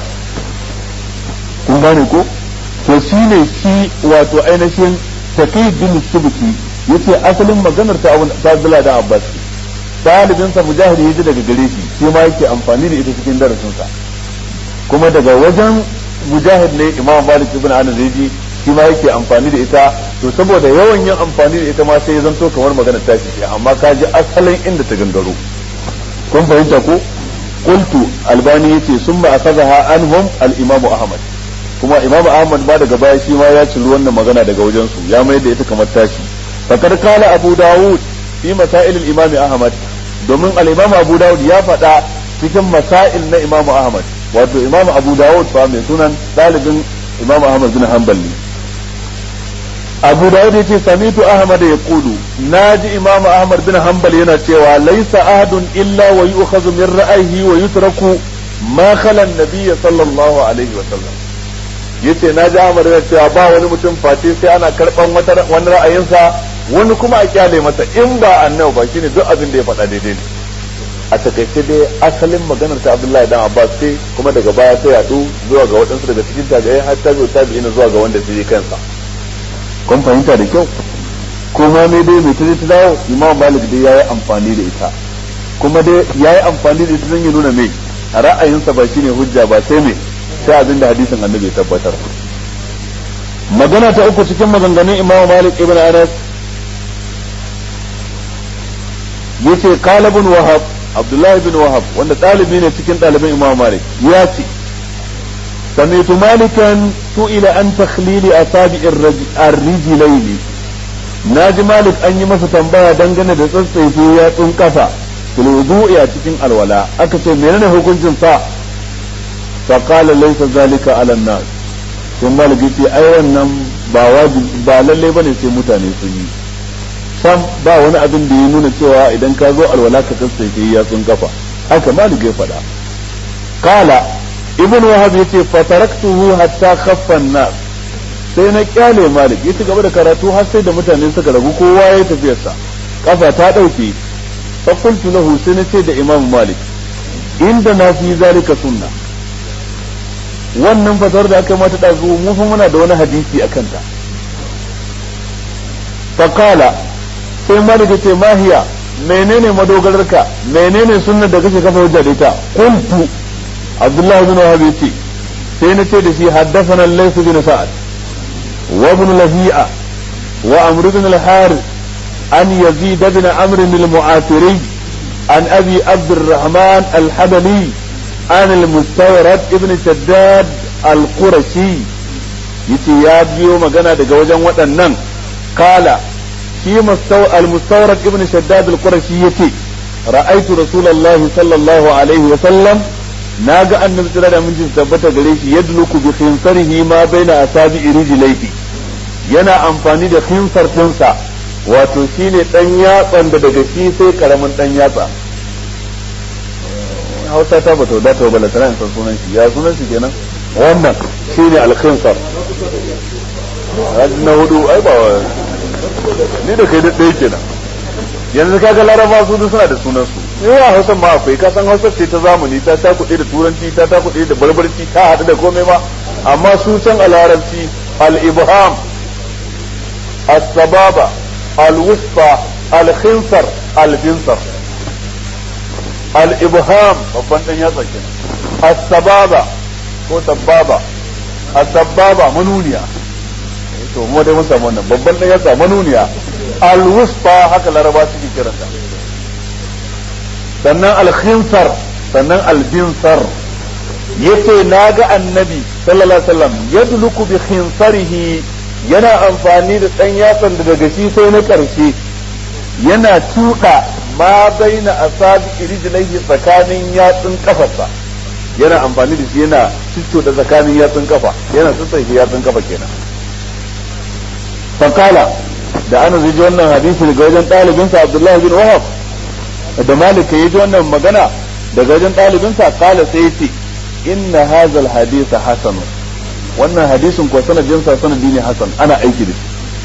kun gane ko to shine shi wato ainihin taqiyuddin subki yace asalin maganar ta Abdullah da Abbas ɗalibinsa Mujahid ya ji daga gare shi shi ma yake amfani da ita cikin darasinsa kuma daga wajen Mujahid ne Imam Malik ibn Anas ya ji shi ma yake amfani da ita to saboda yawan yin amfani da ita ma sai ya zanto kamar maganar ta ce amma ka ji asalin inda ta gangaro kun fahimta ko qultu albani yace summa akhadha anhum al-imam ahmad kuma imam ahmad ba daga baya shi ma ya ciri wannan magana daga wajen su ya mai da ita kamar tashi fakar kala abu dawud fi masail al-imam ahmad domin al-imam abu dawud ya faɗa cikin masail na imam ahmad wato imam abu dawud fa mai sunan dalibin imam ahmad bin hanbal ne abu dawud yace samitu ahmad yaqulu naji imam ahmad bin hanbal yana cewa laysa ahadun illa wa yu'khadhu min ra'ayhi wa yutraku ma khala an-nabiy sallallahu alaihi wa sallam yace naji ahmad yana cewa ba wani mutum face sai ana karban wata wani ra'ayinsa wani kuma a kyale masa in ba annabi ba shine duk abin da ya faɗa daidai ne a takaice dai asalin maganar ta Abdullahi dan Abbas sai kuma daga baya ta yadu zuwa ga waɗansu daga cikin tabi'ai har tabi'u tabi'ina zuwa ga wanda sai kansa kun fahimta da kyau kuma me dai mai tace ta dawo Imam Malik dai yayi amfani da ita kuma dai yayi amfani da ita zan yi nuna me ra'ayinsa ba shine hujja ba sai me sai abin da hadisin Annabi ya tabbatar magana ta uku cikin maganganun Imam Malik ibn Anas yace qala ibn Wahab Abdullah ibn Wahab wanda dalibi ne cikin ɗaliban Imam Malik ya ce سمعت مالكا سئل عن تخليل أصابع الرجلين ناجي مالك أن يمس تنبايا دنجنة تسيسي يا تنكفى في الوضوء يا تكين الولاء أكتب منين هو كنت صح فقال ليس ذلك على الناس ثم مالك يتي أيوة نم باواجب بالله بني سي متاني سني sam ba wani abin da ya nuna cewa idan ka zo alwala ka tsaye ya tsunkafa haka malik ya faɗa kala ibn wahab yace fa taraktuhu hatta khaffa an-nas sai na kyale malik yace gaba da karatu har sai da mutane suka rabu kowa ya tafiyar sa kafa ta dauke fa qultu lahu sai na ce da imam malik inda na fi zalika sunna wannan fatar da aka mata dazu mu fa muna da wani hadisi akan ta fa kala sai malik yace mahiya menene madogararka menene sunnar da kake kafa hujja da ita qultu Abdullah bin Wahab yace sai na ce da shi haddathana Layth bin Sa'ad wa ibn Lahi'a wa Amr bin al-Harith an Yazid bin Amr al-Mu'athiri an Abi Abd al-Rahman al-Hadani an al-Mustawrad ibn Shaddad al-Qurashi yace ya biyo magana daga wajen waɗannan kala shi al-Mustawrad ibn Shaddad al-Qurashi yace ra'aytu Rasulullahi sallallahu alaihi wa sallam na ga annabi tsira da mun tabbata gare shi yadluku bi khinsarihi ma baina asabi'i rijlaihi yana amfani da khinsar dinsa wato shine dan yatsan da daga shi sai karamin dan yatsa Hausa ta bata da ta bala tana san sunan shi ya sunan shi kenan wannan shine al-khinsar na hudu ai ba ni da kai da ɗaya kenan yanzu kaga laraba su suna da sunan su yawa hausa ma akwai ka san hausa ce ta zamani ta ta kuɗe da turanci ta ta kuɗe da barbarci ta haɗu da komai ma amma su can a larabci al-ibham as-sababa al-wusfa al-khinsar al-binsar al-ibham babban dan yatsa kenan as-sababa ko sababa as-sababa manuniya to mu dai mun samu wannan babban dan yatsa manuniya al-wusfa haka laraba suke kiranta sannan al-khinsar sannan al-binsar yace naga annabi sallallahu alaihi wasallam yadluku bi khinsarihi yana amfani da dan yatsan da daga shi sai na karshe yana tuda ma baina asabi rijlaihi tsakanin yatsun kafarsa yana amfani da shi yana tuda tsakanin yatsun kafa yana tsatsaye yatsun kafa kenan fakala da ana ji wannan hadisi daga wajen ɗalibinsa Abdullahi bin Wahab da Malik ya ji wannan magana daga wajen ɗalibinsa kala sai yace inna hadha hadisa hasan wannan hadisin ko sanadin sa sanadi ne hasan ana aiki da shi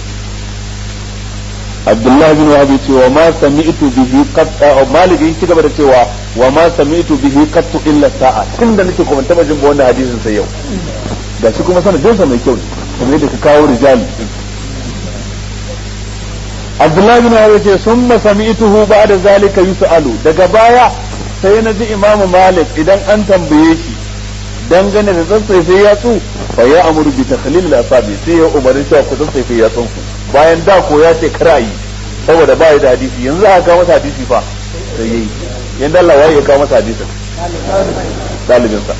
Abdullahi bin Wahab yace wa ma sami'tu bihi qat Malik ya ci gaba da cewa wa ma sami'tu bihi qat illa sa'a tunda nake kuma taba jin wannan hadisin sai yau gashi kuma sanadin sa mai kyau ne kuma yadda ka kawo rijal Abdullahi bin Umar yace summa sami'tuhu ba'da zalika yus'alu daga baya sai na ji Imam Malik idan an tambaye shi dangane da tsantsaife yatsu fa ya amuru bi takhlil al-asabi sai ya umarni cewa ku tsantsaife yatsun ku bayan da ko ya ce karayi saboda ba ya da hadisi yanzu aka kawo masa hadisi fa sai yayi yanda Allah ya kawo masa hadisin dalibin sa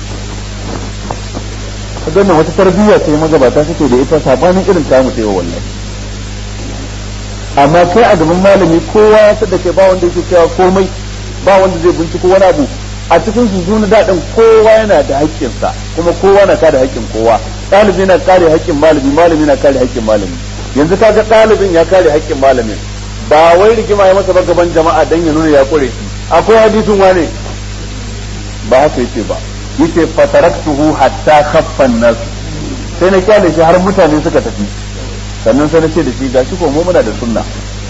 kaga wata tarbiyya ce magabata suke da ita sabanin irin tamu sai wallahi amma kai a gaban malami kowa ya sada ke ba wanda yake cewa komai ba wanda zai binciko wani abu a cikin su suna daɗin kowa yana da haƙƙinsa kuma kowa na kare haƙƙin kowa ɗalibi na kare haƙƙin malami malami na kare haƙƙin malami yanzu kaga ɗalibin ya kare haƙƙin malamin ba wai rigima ya masa ba gaban jama'a dan ya nuna ya kore shi akwai hadisin wane ba haka yace ba yace fataraktuhu hatta khaffa an-nas sai na kyale shi har mutane suka tafi sannan sai na ce da shi gashi ko mu muna da sunna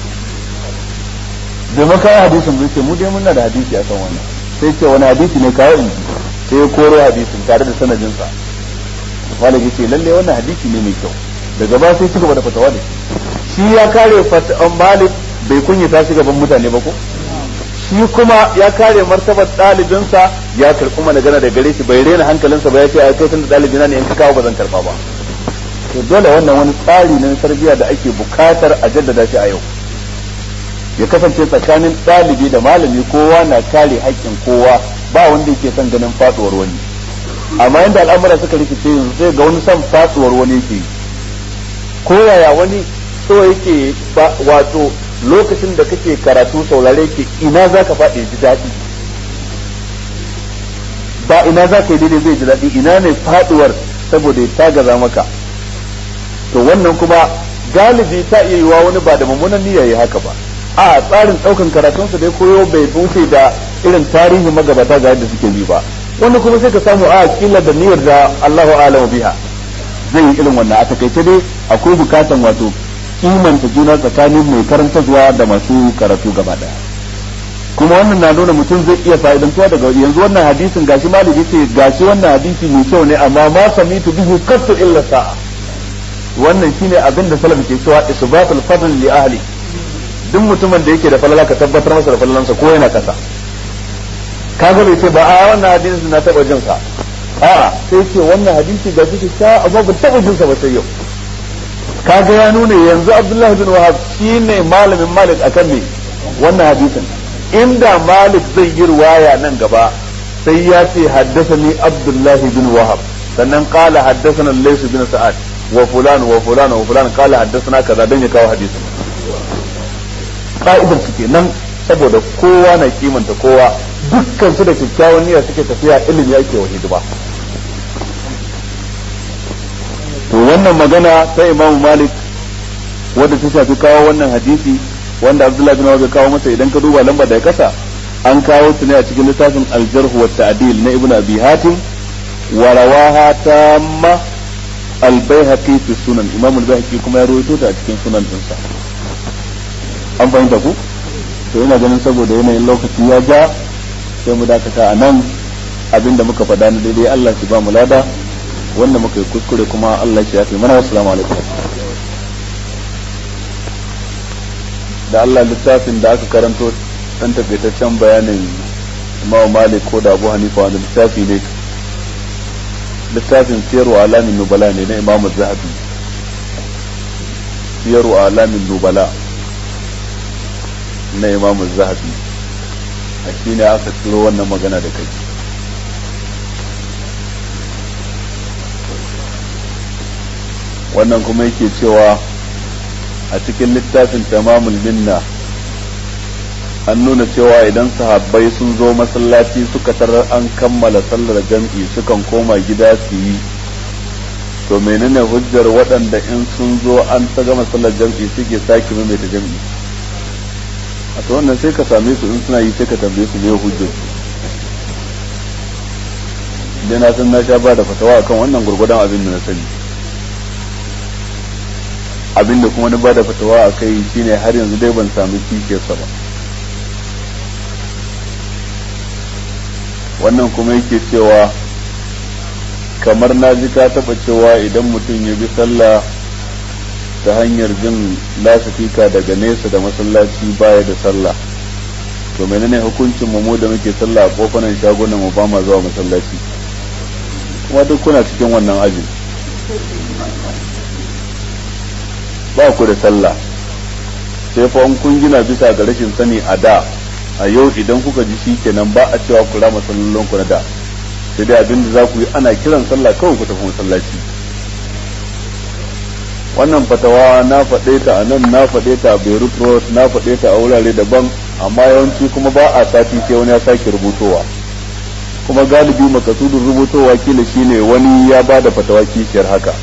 da maka hadisin zai ce mu dai muna da hadisi akan wannan sai ce wani hadisi ne kawo in sai ya koro hadisin tare da sanadin sa malami ce lalle wannan hadisi ne mai kyau daga ba sai cigaba da fatawa da shi ya kare fatan malik bai kunyata shi gaban mutane ba ko shi kuma ya kare martabar ɗalibinsa ya karɓi magana da gare shi bai rena hankalinsa ba ya ce a kai tun da ɗalibina ne in ka kawo ba zan karɓa ba to dole wannan wani tsari na tarbiyya da ake bukatar a jaddada shi a yau ya kasance tsakanin ɗalibi da malami kowa na kare haƙƙin kowa ba wanda yake son ganin faɗuwar wani amma yadda al'amura suka rikice yanzu sai ga wani son faɗuwar wani yake ko yaya wani so yake ba wato lokacin da kake karatu saurare ke ina za ka faɗi ji daɗi ba ina za ka yi daidai zai ji daɗi ina ne faɗuwar saboda ya tagaza maka to wannan kuma galibi ta iya yiwa wani ba da mummunan niyya ya haka ba a tsarin ɗaukan karatunsa da ya koyo bai wuce da irin tarihi magabata ga yadda suke bi ba wani kuma sai ka samu a kila da niyyar da Allahu a'lamu biha zai yi irin wannan a takaice dai akwai bukatan wato kimanta juna tsakanin mai karantarwa da masu karatu gaba daya kuma wannan na nuna mutum zai iya fa'idantuwa daga yanzu wannan hadisin gashi maliki ce gashi wannan hadisi mai kyau ne amma ma samitu bihi qattu illa sa'a wannan shine abin da salaf ke cewa isbatul fadl li ahli duk mutumin da yake da falala ka tabbatar masa da falalansa ko yana kasa kaga bai ce ba a wannan hadisin na taba jin sa a sai ce wannan hadisi ga shi ta amma ban taba jin sa ba sai yau kaga ya nuna yanzu Abdullah bin Wahab shine malamin Malik akan me wannan hadisin inda Malik zai yi riwaya nan gaba sai ya ce haddathani Abdullah bin Wahab sannan qala haddathana Lays bin Sa'ad wa fulan wa fulan wa fulan qala haddathana kaza dan ya kawo hadisin ka'idar su kenan saboda kowa na kimanta kowa dukkan su da kyakkyawan niyya suke tafiya ilimi yake wa hidima to wannan magana ta Imam Malik wanda ta shafi kawo wannan hadisi wanda Abdullah bin Wahab kawo masa idan ka duba lamba da ya kasa an kawo ta ne a cikin littafin Al-Jarh wa Ta'dil na Ibn Abi Hatim wa rawaha tamma Al-Baihaqi fi Sunan Imam Al-Baihaqi kuma ya rawaito ta a cikin sunan dinsa an fahimta ku to ina ganin saboda yanayin lokaci ya ja sai mu dakata a nan abinda muka faɗa na daidai Allah shi ba mu lada wanda muka yi kuskure kuma Allah shi ya fi mana assalamu alaikum da Allah littafin da aka karanto dan takaitaccen bayanin Imam Malik ko da Abu Hanifa wanda littafi ne littafin Siyaru Alamin Nubala ne na Imam Az-Zahabi Siyaru Alamin Nubala na Imam Az-Zahabi a shi ne aka tsiro wannan magana da kai wannan kuma yake cewa a cikin littafin Tamamul Minna an nuna cewa idan sahabbai sun zo masallaci suka tarar an kammala sallar jam'i sukan koma gida su yi to menene hujjar waɗanda in sun zo an ta gama sallar jam'i suke sake maimaita jam'i a to wannan sai ka same su in suna yi sai ka tambaye su me hujjar idan na san na sha ba da fatawa akan wannan gurgudan abin da na sani abin da kuma na ba da fatawa a kai shine har yanzu dai ban sami kishiyarsa ba wannan kuma yake cewa kamar na ji ka taba cewa idan mutum ya bi sallah ta hanyar jin lasifika daga nesa da masallaci baya da sallah, to menene hukuncin mu da muke sallah a kofanan shagunan mu ba ma zuwa masallaci? Kuma duk kuna cikin wannan ajin, ba ku da sallah, sai fa kun gina bisa ga rashin sani a da. A yau idan kuka ji shi kenan ba a cewa ku rama sallolin ku na da, sai dai abin da za ku yi ana kiran sallah kawai ku tafi masallaci. Wannan fatawa na faɗe ta a nan, na faɗe ta a Beirut Road, na faɗe ta a wurare daban, amma yawanci kuma ba a sati sai wani ya sake rubutowa. Kuma galibi makasudin rubutowa kila shine wani ya ba da fatawa kishiyar haka.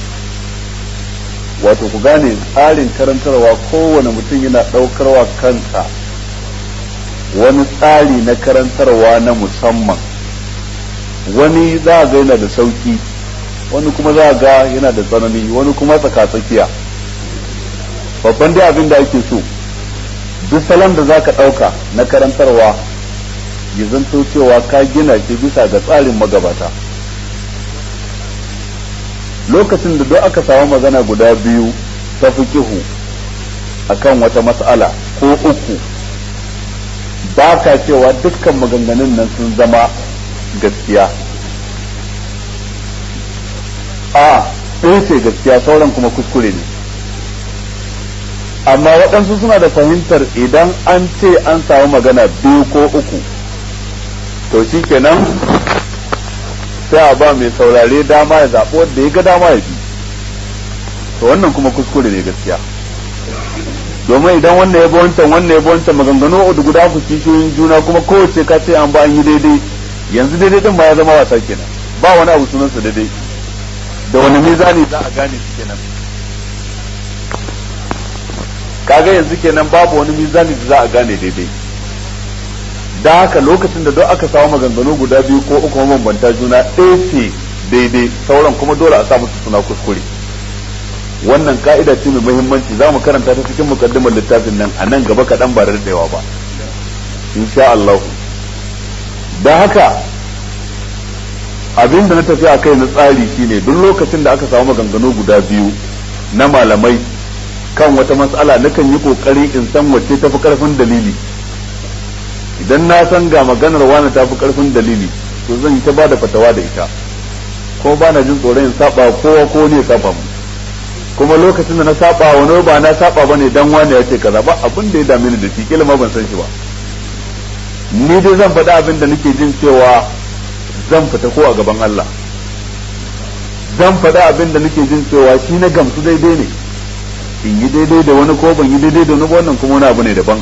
Wato ku gane tsarin karantarwa, kowane mutum yana ɗaukarwa kansa wani tsari na karantarwa na musamman. Wani za a ga yana da sauki, wani kuma za a ga yana da tsanani, wani kuma tsaka-tsakiya. Babban dai abin da ake so, duk salon da za ka ɗauka na karantarwa ya zanto cewa ka gina shi bisa ga tsarin magabata. Lokacin da duk aka samu magana guda biyu ta fiqihu akan wata mas'ala ko uku, ba ka cewa dukkan maganganun nan sun zama gaskiya. A ɗaya ce gaskiya, sauran kuma kuskure ne. Amma waɗansu suna da fahimtar idan an ce an samu magana biyu ko uku, to shi kenan sai a ba mai saurare dama ya zaɓi wanda ya ga dama ya bi. To wannan kuma kuskure ne gaskiya. Domin idan wannan ya bi wancan, wannan ya bi wancan, maganganu da guda ku kishiyoyin juna, kuma kowace ka ce an ba an yi daidai, yanzu daidai din ba ya zama wasa kenan, ba wani abu sunansa daidai. Da wani mizani za a gane su kenan? Kaga yanzu kenan babu wani mizani da za a gane daidai. Da haka lokacin da duk aka samu maganganu guda biyu ko uku mabambanta juna, ɗaya ce daidai, sauran kuma dole a sa musu suna kuskure. Wannan ka'ida ce mai muhimmanci, za mu karanta ta cikin mukaddimar littafin nan a nan gaba kaɗan ba da daɗewa ba, insha Allah. Da haka abin da na tafi a kai na tsari shine duk lokacin da aka samu maganganu guda biyu na malamai kan wata mas'ala, nakan yi kokari in san wacce tafi karfin dalili. Idan na san ga maganar wani tafi karfin dalili, to zan yi ta bada fatawa da ita, ko ba na jin tsoron in saba kowa ko ne ya saba mu. Kuma lokacin da na saba wani ba na saba bane dan wani ya ce kaza, ba abin da ya dame ni da shi, kila ma ban san shi ba. Ni dai zan faɗa abin da nake jin cewa zan fita ko a gaban Allah, zan faɗa abin da nake jin cewa shi na gamsu daidai ne. In yi daidai da wani ko ban yi daidai da wani, wannan kuma wani abu ne daban.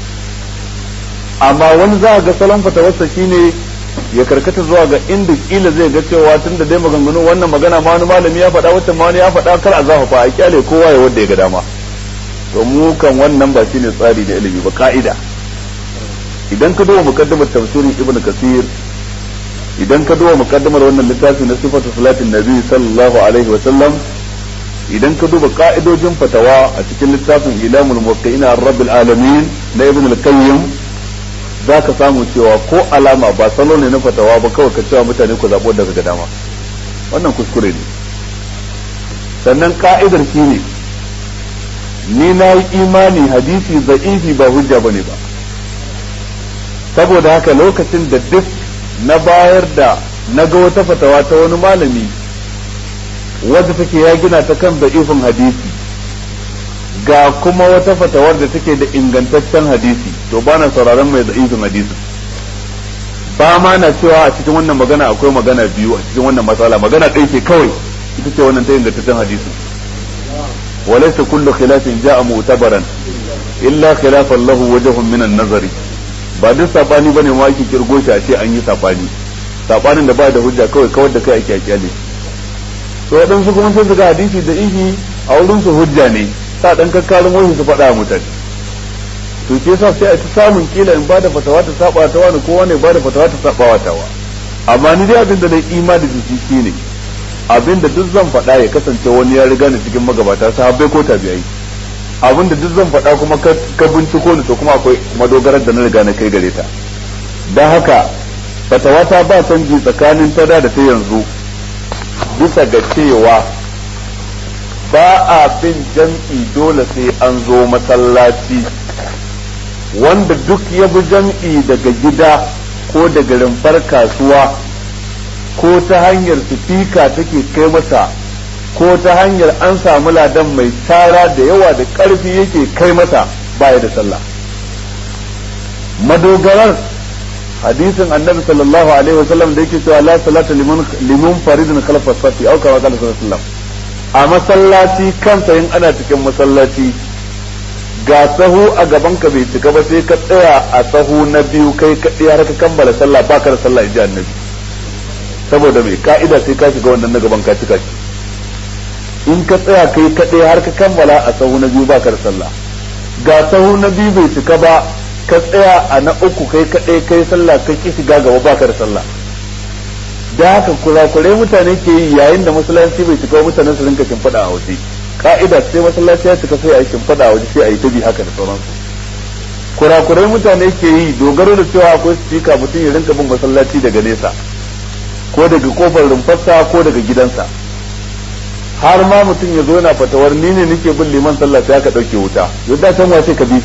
Amma wani za a ga salon fatawarsa shine ya karkata zuwa ga inda kila zai ga cewa tun da dai maganganu, wannan magana ma wani malami ya faɗa, wacce ma wani ya faɗa, kar a zafafa, a kyale kowa ya wanda ya ga dama. To mu kan wannan ba shine tsari da ilimi ba, ka'ida. Idan ka duba muqaddimar tafsirin Ibn Kathir, idan ka duba muqaddimar wannan littafi na sifatu salatin nabi sallallahu alaihi wa sallam, idan ka duba ka'idojin fatawa a cikin littafin Ilamul Muwaqqi'in ar-Rabbil Alamin na Ibn al-Qayyim, za ka samu cewa ko alama ba salo ne na fatawa ba, kawai ka cewa mutane ku zaɓo daga dama, wannan kuskure ne. Sannan ka'idar shi ne, ni na yi imani hadisi za'ifi ba hujja bane ba, saboda haka lokacin da duk na bayar da na ga wata fatawa ta wani malami wadda take ya gina ta kan da'ifin hadisi, ga kuma wata fatawar da take da ingantaccen hadisi, to ba na sauraron mai da'ifin hadisi. Ba ma na cewa a cikin wannan magana akwai magana biyu a cikin wannan matsala, magana ɗaya ce kawai, ita ce wannan ta ingantaccen hadisi. walaysa kullu khilafin ja'a mu'tabaran illa khilafan lahu wajhun min an-nazari. ba duk sabani bane ma ake kirgo shi a ce an yi sabani, sabanin da ba da hujja kawai kawar da kai ake kyale. to waɗansu kuma sai su ga hadisi da ihi a wurin su hujja ne, sa dan kakkarin wani su faɗa mutane. to ke sa sai a ci samun kila in ba da fatawa ta saba ta wani, ko wani ba da fatawa ta saba wa tawa. amma ni dai abin da na imani da shi shine abin da duk zan faɗa ya kasance wani ya riga ni cikin magabata, sahabbai ko tabi'ai. abin da duk zan faɗa kuma ka binciko ni, to kuma akwai madogarar da na riga na kai gare ta. don haka fatawa ta ba canji tsakanin ta da ta yanzu, bisa ga cewa ba a bin jam'i dole sai an zo masallaci, wanda duk ya bi jam'i daga gida ko daga rumfar kasuwa ko ta hanyar sifika take kai masa ko ta hanyar an samu ladan mai tara da yawa da ƙarfi yake kai masa baya da sallah. Madogarar hadisin annabi sallallahu alaihi wasallam da yake cewa la salata liman liman faridun khalfa safi au kama qala sallallahu alaihi wasallam, a masallaci kansa in ana cikin masallaci ga sahu a gaban ka bai cika ba sai ka tsaya a sahu na biyu kai kaɗai har ka kammala sallah baka da sallah inji annabi. Saboda mai ka'ida sai ka shiga wannan na gaban ka cika shi, in ka tsaya kai kaɗai har ka kammala a sahu na biyu baka da sallah. Ga sahu na biyu bai cika ba ka tsaya a na uku kai kaɗai kai sallah ka ki shiga gaba baka da sallah. Da haka kurakurai mutane ke yi yayin da masallaci bai cika mutane su rinka shimfiɗa a waje. Ka'ida sai masallaci ya cika sai a yi shimfiɗa a waje sai a yi tabi haka da sauransu. Kurakurai mutane ke yi dogaro da cewa akwai sifika mutum ya rinka bin masallaci daga nesa ko daga kofar rumfarsa ko daga gidansa, har ma mutum ya zo yana fatawar ni ne nake bin liman sallah sai aka ɗauke wuta. Yadda can wace ka bi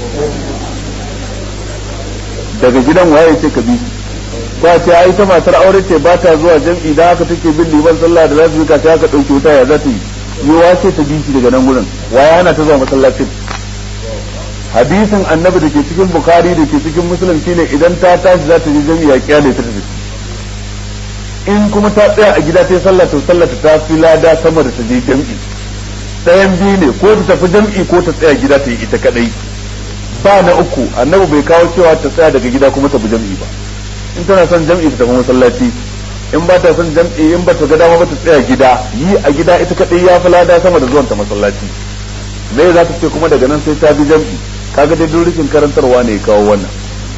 daga gidan waye ce ka bi ta ce ai ta matar aure ce ba ta zuwa jam'i da haka take bin liman sallah da zasu ka sai aka dauke wuta ya za ta yi yiwa ce ta bi shi daga nan gurin waye hana ta zuwa masallacin. Hadisin annabi da ke cikin bukhari da ke cikin muslim shine idan ta tashi za ta je jam'i ya kyale ta tafi, in kuma ta tsaya a gida ta sallah to sallah ta fi lada sama da ta je jam'i. Ɗayan biyu ne, ko ta tafi jam'i ko ta tsaya gida ta yi ita kadai. Ba na uku, annabi bai kawo cewa ta tsaya daga gida kuma ta bi jam'i ba. In tana son jam'i ta tafi masallaci, in ba ta son jam'i in ba ta ga dama ba ta tsaya gida, yi a gida ita kadai ya fi lada sama da zuwan ta masallaci. Me za ta ce kuma daga nan sai ta bi jam'i? Kaga dai durikin karantarwa ne ya kawo wannan.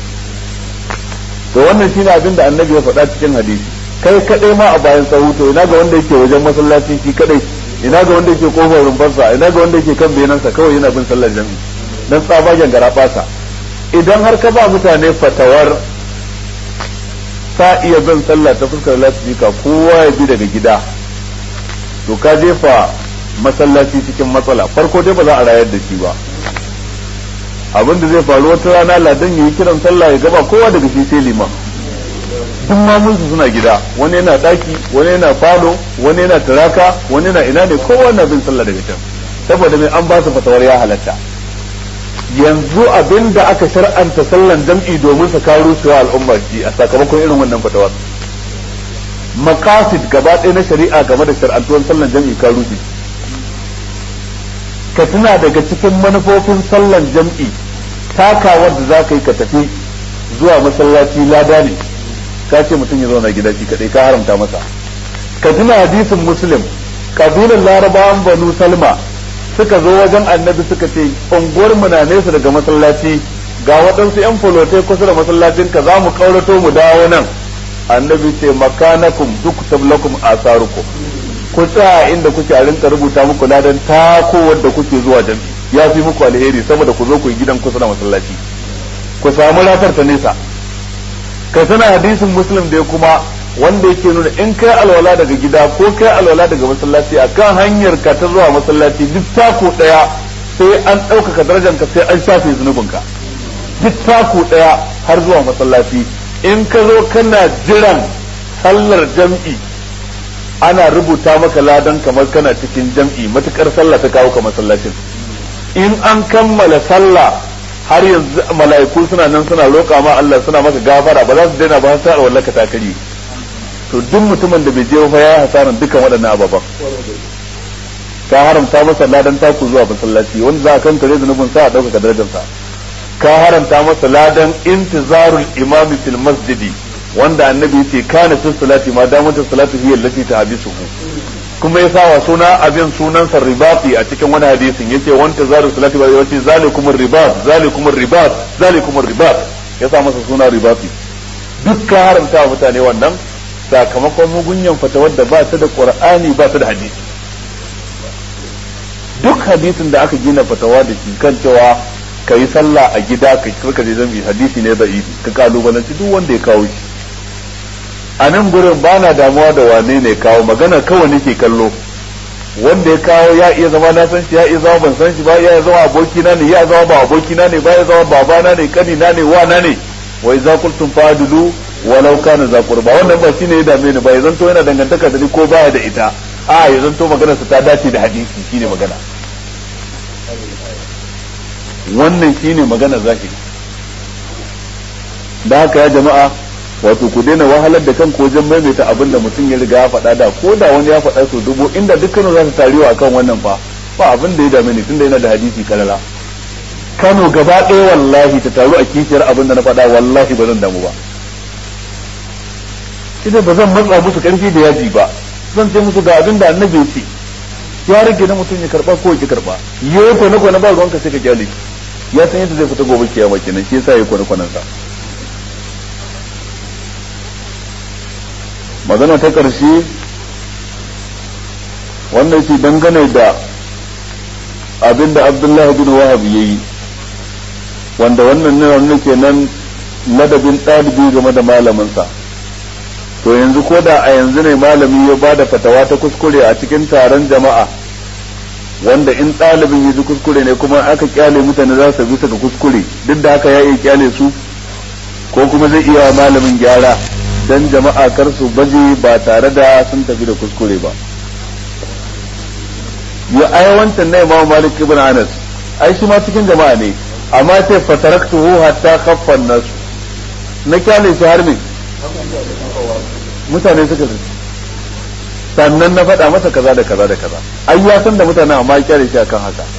To wannan shine abin da annabi ya faɗa cikin hadisi. Kai kadai ma a bayan sahu, to ina ga wanda yake wajen masallaci shi kadai, ina ga wanda yake kofar rumfarsa, ina ga wanda yake kan benansa kawai yana bin sallar jam'i. Dan tsabagen garabasa. Idan har ka ba mutane fatawar ta iya bin sallah ta fuskar lasifika kowa ya bi daga gida, to ka jefa masallaci cikin matsala. Farko dai ba za a rayar da shi ba, abinda zai faru wata rana ladan yi kiran sallah ya gaba kowa daga shi sai liman, duk mamunsu suna gida, wani yana daki, wani yana falo, wani yana turaka, wani yana ina ne, kowa na bin sallah daga can, saboda mai an ba su fatawar ya halatta. Yanzu abin da aka shar'anta sallan jam'i domin sa karo su al'umma shi a sakamakon irin wannan fatawar. Maqasid gaba ɗaya na shari'a game da shar'antuwar sallan jam'i karo shi. Ka tuna daga cikin manufofin sallan jam'i takawar da za ka yi ka tafi zuwa masallaci lada ne, ka ce mutum ya zauna gida shi kaɗai ka haramta masa. Ka tuna hadisin Muslim, kabilan Larabawan Banu Salma suka zo wajen annabi suka ce unguwar mu na nesa daga masallaci, ga waɗansu yan folotai kusa da masallacin ka za mu kaurato mu dawo nan. Annabi ce makanakum duk tablakum asarukum, ku tsaya inda kuke a rinka rubuta muku ladan tako wanda kuke zuwa jami'i, ya fi muku alheri saboda ku zo ku yi gidan kusa da masallaci, ku samu ratar ta nesa. Ka sana hadisin Muslim da kuma wanda yake nuna in kai alwala daga gida ko kai alwala daga masallaci akan hanyar ka ta zuwa masallaci duk tako daya sai an ɗaukaka darajar ka sai an shafe zunubin ka, duk tako daya har zuwa masallaci. In ka zo kana jiran sallar jam'i ana rubuta maka ladan kamar kana cikin jam'i matukar sallah ta kawo ka masallacin. In an kammala sallah har yanzu mala'iku suna nan suna roƙa ma Allah suna maka gafara ba za su daina ba sai alwala ka takari. To duk mutumin da bai je fa ya hasaran dukan waɗannan ababan, ka haramta masa ladan taku zuwa masallaci wanda za a kankare zunubin sa a ɗaukaka darajarsa, ka haramta masa ladan intizarul imami fil masjidi wanda annabi yace kana fi salati ma damatu salatu hiya allati tahbisuhu, kuma ya sawa suna abin sunan sa ribati a cikin wani hadisin yace wanta zaru salati wa yace zalikumur ribat zalikumur ribat zalikumur ribat, ya sa masa suna ribati. Duk ka haramta mutane wannan sakamakon mugunyan fatawar da ba ta da Qur'ani ba ta da hadisi. Duk hadisin da aka gina fatawa da shi kan cewa ka yi sallah a gida ka kirka je zambi hadisi ne da'ifi, ka kalubalanci duk wanda ya kawo shi. A nan gurin ba na damuwa da wane ne kawo magana kawai nake kallo, wanda ya kawo ya iya zama na san shi ya iya zama ban san shi ba ya zama abokina ne ya zama ba abokina ne ba ya zama babana ne kanina ne wana ne wa idza qultum fa'dilu walau kana za qurba wannan ba shine ya dame ni ba ya zanto yana dangantaka da ni ko baya da ita a ya zanto magana sa ta dace da hadisi shine magana wannan shine magana zahiri da haka ya jama'a wato ku daina wahalar da kanku wajen maimaita abin da mutum ya riga ya faɗa da ko da wani ya faɗa su dubu inda dukkanin za su tarewa akan wannan fa ba abin da ya dame ni tunda yana da hadisi kalala Kano gaba ɗaya wallahi ta taru a kishiyar abin da na faɗa wallahi ba zan damu ba ina ba zan matsa musu karfi da yaji ba zan ce musu ga abin da annabi ce ya rage na mutum ya karba ko ya karba yayi kwana kwana ba ruwanka sai ka kyale ya san yadda zai fita gobe kiyama kenan shi yasa yayi kwana kwanan sa magana ta ƙarshe wannan ce dangane da abin da Abdullahi bin Wahab yayi wanda wannan ne wannan kenan ladabin ɗalibi game da malaminsa to yanzu ko da a yanzu ne malami ya bada fatawa ta kuskure a cikin taron jama'a wanda in ɗalibin ya ji kuskure ne kuma aka kyale mutane za su bisa ga kuskure duk da haka ya iya kyale su ko kuma zai iya malamin gyara dan jama'a kar su baje ba tare da sun tafi da kuskure ba ya ai wancan ne Imam Malik ibn Anas ai shi ma cikin jama'a ne amma sai fataraktuhu hatta khaffa an-nas na kyale shi har me mutane suka su sannan na faɗa masa kaza da kaza da kaza ai ya san da mutane amma ya kyale shi akan haka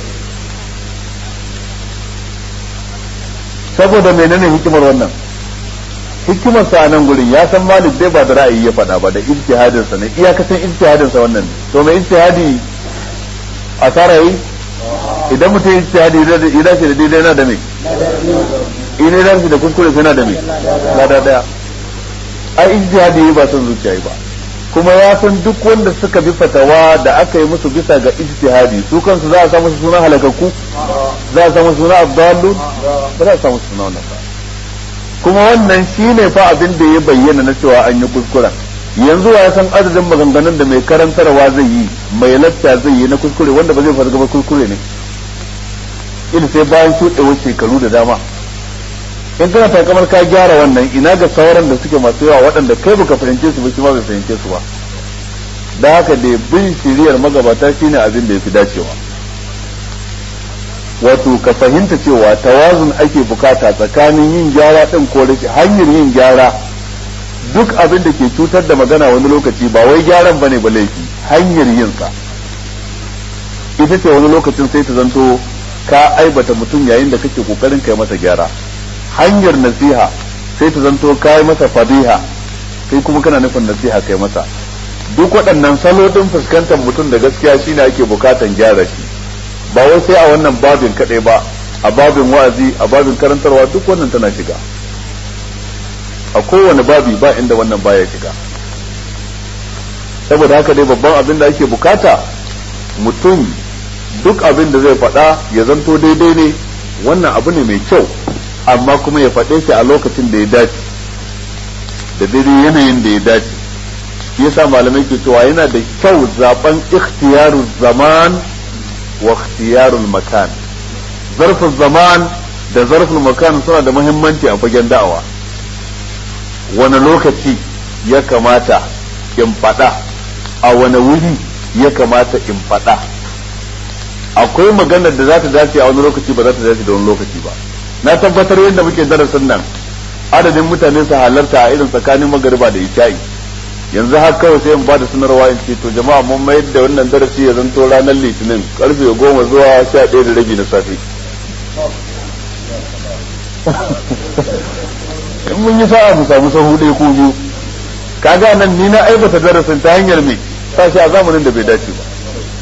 saboda menene hikimar wannan hikimar sa nan gurin ya san Malik dai ba da ra'ayi ya faɗa ba da ijtihadin sa ne iyakacin ijtihadin sa wannan to mai ijtihadi asara yi idan mutum ijtihadi ya dace da daidai yana da me in ya dace da kuskure yana da me lada daya ai ijtihadi ba son zuciya ba kuma ya san duk wanda suka bi fatawa da aka yi musu bisa ga ijtihadi su kansu za a samu suna halakakku za a samu suna abdallun ba za a samu suna wannan ba kuma wannan shine fa abin da ya bayyana na cewa an yi kuskuren yanzu ya san adadin maganganun da mai karantarwa zai yi mai lacca zai yi na kuskure wanda ba zai farga ba kuskure ne ila sai bayan shuɗewar shekaru da dama in kana takamar ka gyara wannan ina ga sauran da suke masu yawa waɗanda kai baka fahimce su ba shi ma bai fahimce su ba da haka da bin shiriyar magabata shine abin da yafi dacewa wato ka fahimta cewa tawazun ake bukata tsakanin yin gyara din ko rashin hanyar yin gyara duk abin da ke cutar da magana wani lokaci ba wai gyaran bane ba laifi hanyar yin sa ita ce wani lokacin sai ta zanto ka aibata mutum yayin da kake kokarin kai masa gyara hanyar nasiha sai ta zanto kai masa fadiha kai kuma kana nufin nasiha kai masa duk waɗannan salo din fuskantar mutum da gaskiya shine ake bukatan gyara shi ba wai sai a wannan babin kaɗai ba a babin wa'azi a babin karantarwa duk wannan tana shiga a kowane babi ba inda wannan baya shiga saboda haka dai babban abin da ake bukata mutum duk abin da zai faɗa ya zanto daidai ne wannan abu ne mai kyau amma kuma ya faɗe shi a lokacin da ya dace da daidai yanayin da ya dace shi yasa malamai ke cewa yana da kyau zaben ikhtiyarul zaman wa ikhtiyarul makan zarfin zaman da zarfin makan suna da muhimmanci a fagen da'awa wani lokaci ya kamata in faɗa a wani wuri ya kamata in faɗa akwai maganar da za ta dace a wani lokaci ba za ta dace da wani lokaci ba na tabbatar yadda muke darasin nan adadin mutane su halarta a irin tsakanin magariba da isha'i yanzu har kawai sai in ba da sanarwa in ce to jama'a mun mayar da wannan darasi ya zanto ranar litinin karfe goma zuwa sha ɗaya da rabi na safe in mun yi sa'a mu samu sahu ɗaya ko biyu kaga nan ni na aibata darasin ta hanyar me sashi a zamanin da bai dace ba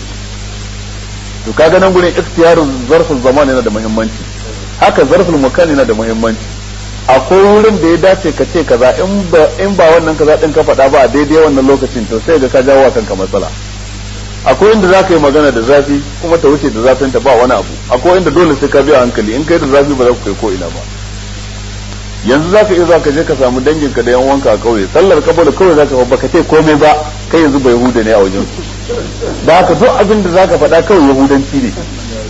to kaga nan gurin ikhtiyarun zarfin zaman yana da muhimmanci haka zarfin makan yana da muhimmanci akwai wurin da ya dace ka ce kaza in ba in ba wannan kaza din ka faɗa ba a daidai wannan lokacin to sai ga ka jawo kanka matsala akwai inda za ka yi magana da zafi kuma ta wuce da zafin ta ba wani abu akwai inda dole sai ka biya hankali in kai da zafi ba za ku kai ko ina ba yanzu za ka iya za ka je ka samu danginka da yan wanka a kauye sallar kabula kawai za ka ba ka ce komai ba kai yanzu bai yahuda ne a wajen da haka duk abin da zaka faɗa kawai yahudanci ne.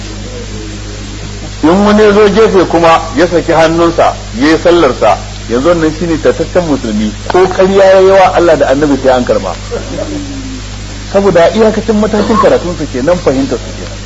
in wani ya zo gefe kuma ya saki hannunsa ya yi sallarsa yanzu wannan shine tattaccen musulmi ko ƙarya ya yawa Allah da annabi sai an karba saboda iyakacin matakin karatun su kenan fahimtar su kenan.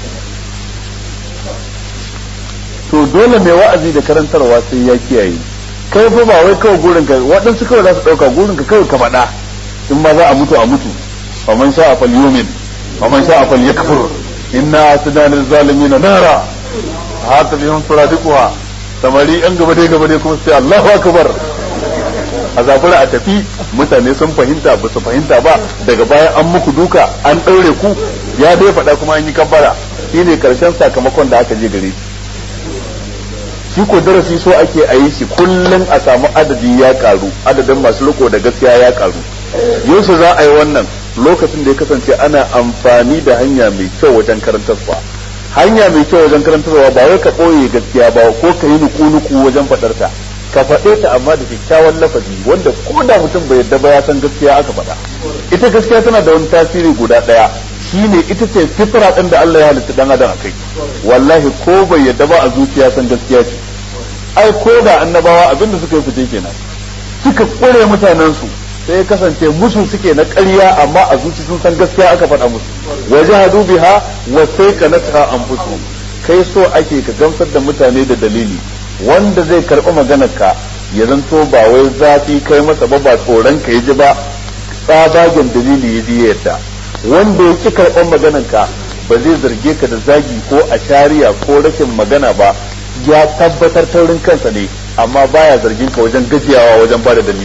to dole mai wa'azi da karantarwa sai ya kiyaye kai fa ba wai kawai gurin ka waɗansu kawai za su ɗauka gurin ka kawai ka faɗa in ma za a mutu a mutu fa man sha'a falyumin fa man sha'a falyakfur inna atadana lizalimin nara hata bihum suradiquha samari yan gaba dai gaba dai kuma sai Allahu akbar a zafura a tafi mutane sun fahimta ba su fahimta ba daga bayan an muku duka an ɗaure ku ya dai faɗa kuma an yi kabbara shine karshen sakamakon da aka je gare shi ko darasi so ake a yi shi kullum a samu adadi ya karu adadin masu riko da gaskiya ya karu yaushe za a yi wannan lokacin da ya kasance ana amfani da hanya mai kyau wajen karantarwa hanya mai kyau wajen karantarwa ba wai ka ɓoye gaskiya ba ko ka yi nuku-nuku wajen faɗarta ka faɗe ta amma da kyakkyawan lafazi wanda ko da mutum bai yadda ba ya san gaskiya aka faɗa ita gaskiya tana da wani tasiri guda ɗaya shine ita ce fitra ɗin da Allah ya halitta dan adam akai wallahi ko bai yadda ba a zuciya san gaskiya ce ai ko da annabawa abinda suka yi fice kenan suka kure mutanen su sai kasance musu suke na ƙarya amma a zuci sun san gaskiya aka faɗa musu wajahadu biha wa saykanatha anfusuhum kai so ake ka gamsar da mutane da dalili wanda zai karɓi maganar ka ya zanto ba wai zafi kai masa ba ba tsoron ka ji ba tsabagen dalili ya ji yadda wanda ya ki karɓar maganar ka ba zai zarge ka da zagi ko a shari'a ko rashin magana ba ya tabbatar taurin kansa ne amma baya zargin ka wajen gajiyawa wajen bada dalili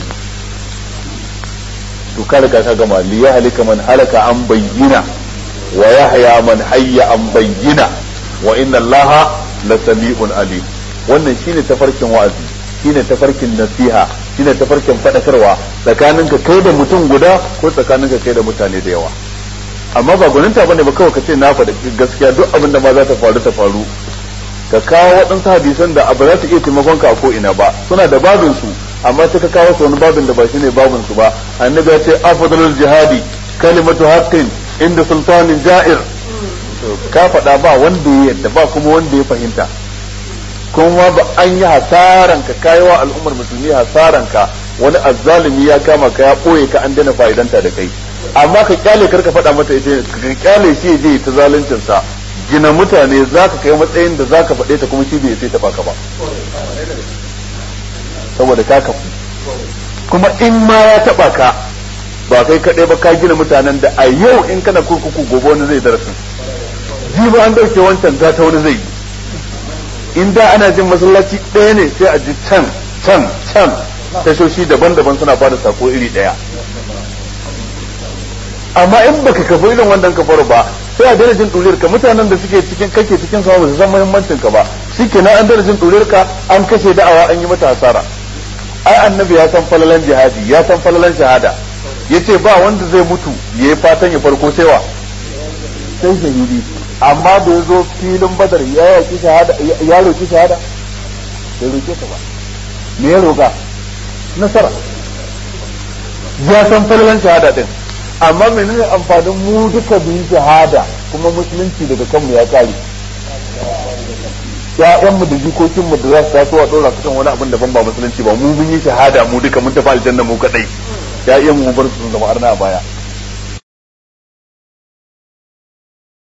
to ka riga ka gama li ya halika man halaka an bayyina wa yahya man hayya an bayyina wa inna allaha la sami'un alim wannan shine tafarkin wa'azi shine tafarkin nasiha shine tafarkin fadakarwa tsakaninka kai da mutum guda ko tsakaninka kai da mutane da yawa amma ba gwaninta bane ba kawai ka ce na faɗa gaskiya duk abin da ma za ta faru ta faru ka kawo waɗansu hadisan da abu za ta iya taimakon ka ko ina ba suna da babin su amma sai ka kawo su wani babin da ba shine babin su ba annabi ya ce afdalul jihadi kalimatu haqqin inda sultanin ja'ir ka faɗa ba wanda ya yadda ba kuma wanda ya fahimta kuma ba an yi hasaran ka kayowa al'ummar musulmi hasaran ka wani azzalimi ya kama ka ya ɓoye ka an daina fa'idanta da kai amma ka kyale karka faɗa mata ita ka kyale shi ya je ta zaluncin sa gina mutane za ka kai matsayin da za ka faɗe ta kuma shi bai sai ta baka ba saboda ka kafu kuma in ma ya taɓa ka ba kai kaɗai ba ka gina mutanen da a yau in kana kurkuku gobe wani zai darasin ji ba an ɗauke wancan za ta wani zai yi in da ana jin masallaci ɗaya ne sai a ji can can can tashoshi daban-daban suna bada sako iri ɗaya amma in baka kafa irin wannan kafar ba sai a daina jin ɗuriyar ka mutanen da suke cikin kake cikin sama ba su san muhimmancin ka ba shikenan an daina jin ɗuriyar ka an kashe da'awa an yi mata hasara ai annabi ya san falalan jihadi ya san falalan shahada yace ba wanda zai mutu yayi fatan ya farko sai wa sai shahidi amma da yazo filin badar ya yaki shahada ya roki shahada sai roke ta ba me ya roka nasara ya san falalan shahada din amma menene amfanin mu duka bin shahada kuma musulunci daga kanmu ya kare ya'yan mu da jikokin mu da za su taso a dora su kan wani abin daban ba musulunci ba mu mun yi shahada mu duka mun tafi aljanna mu kadai ya'yan mu bar su zama arna a baya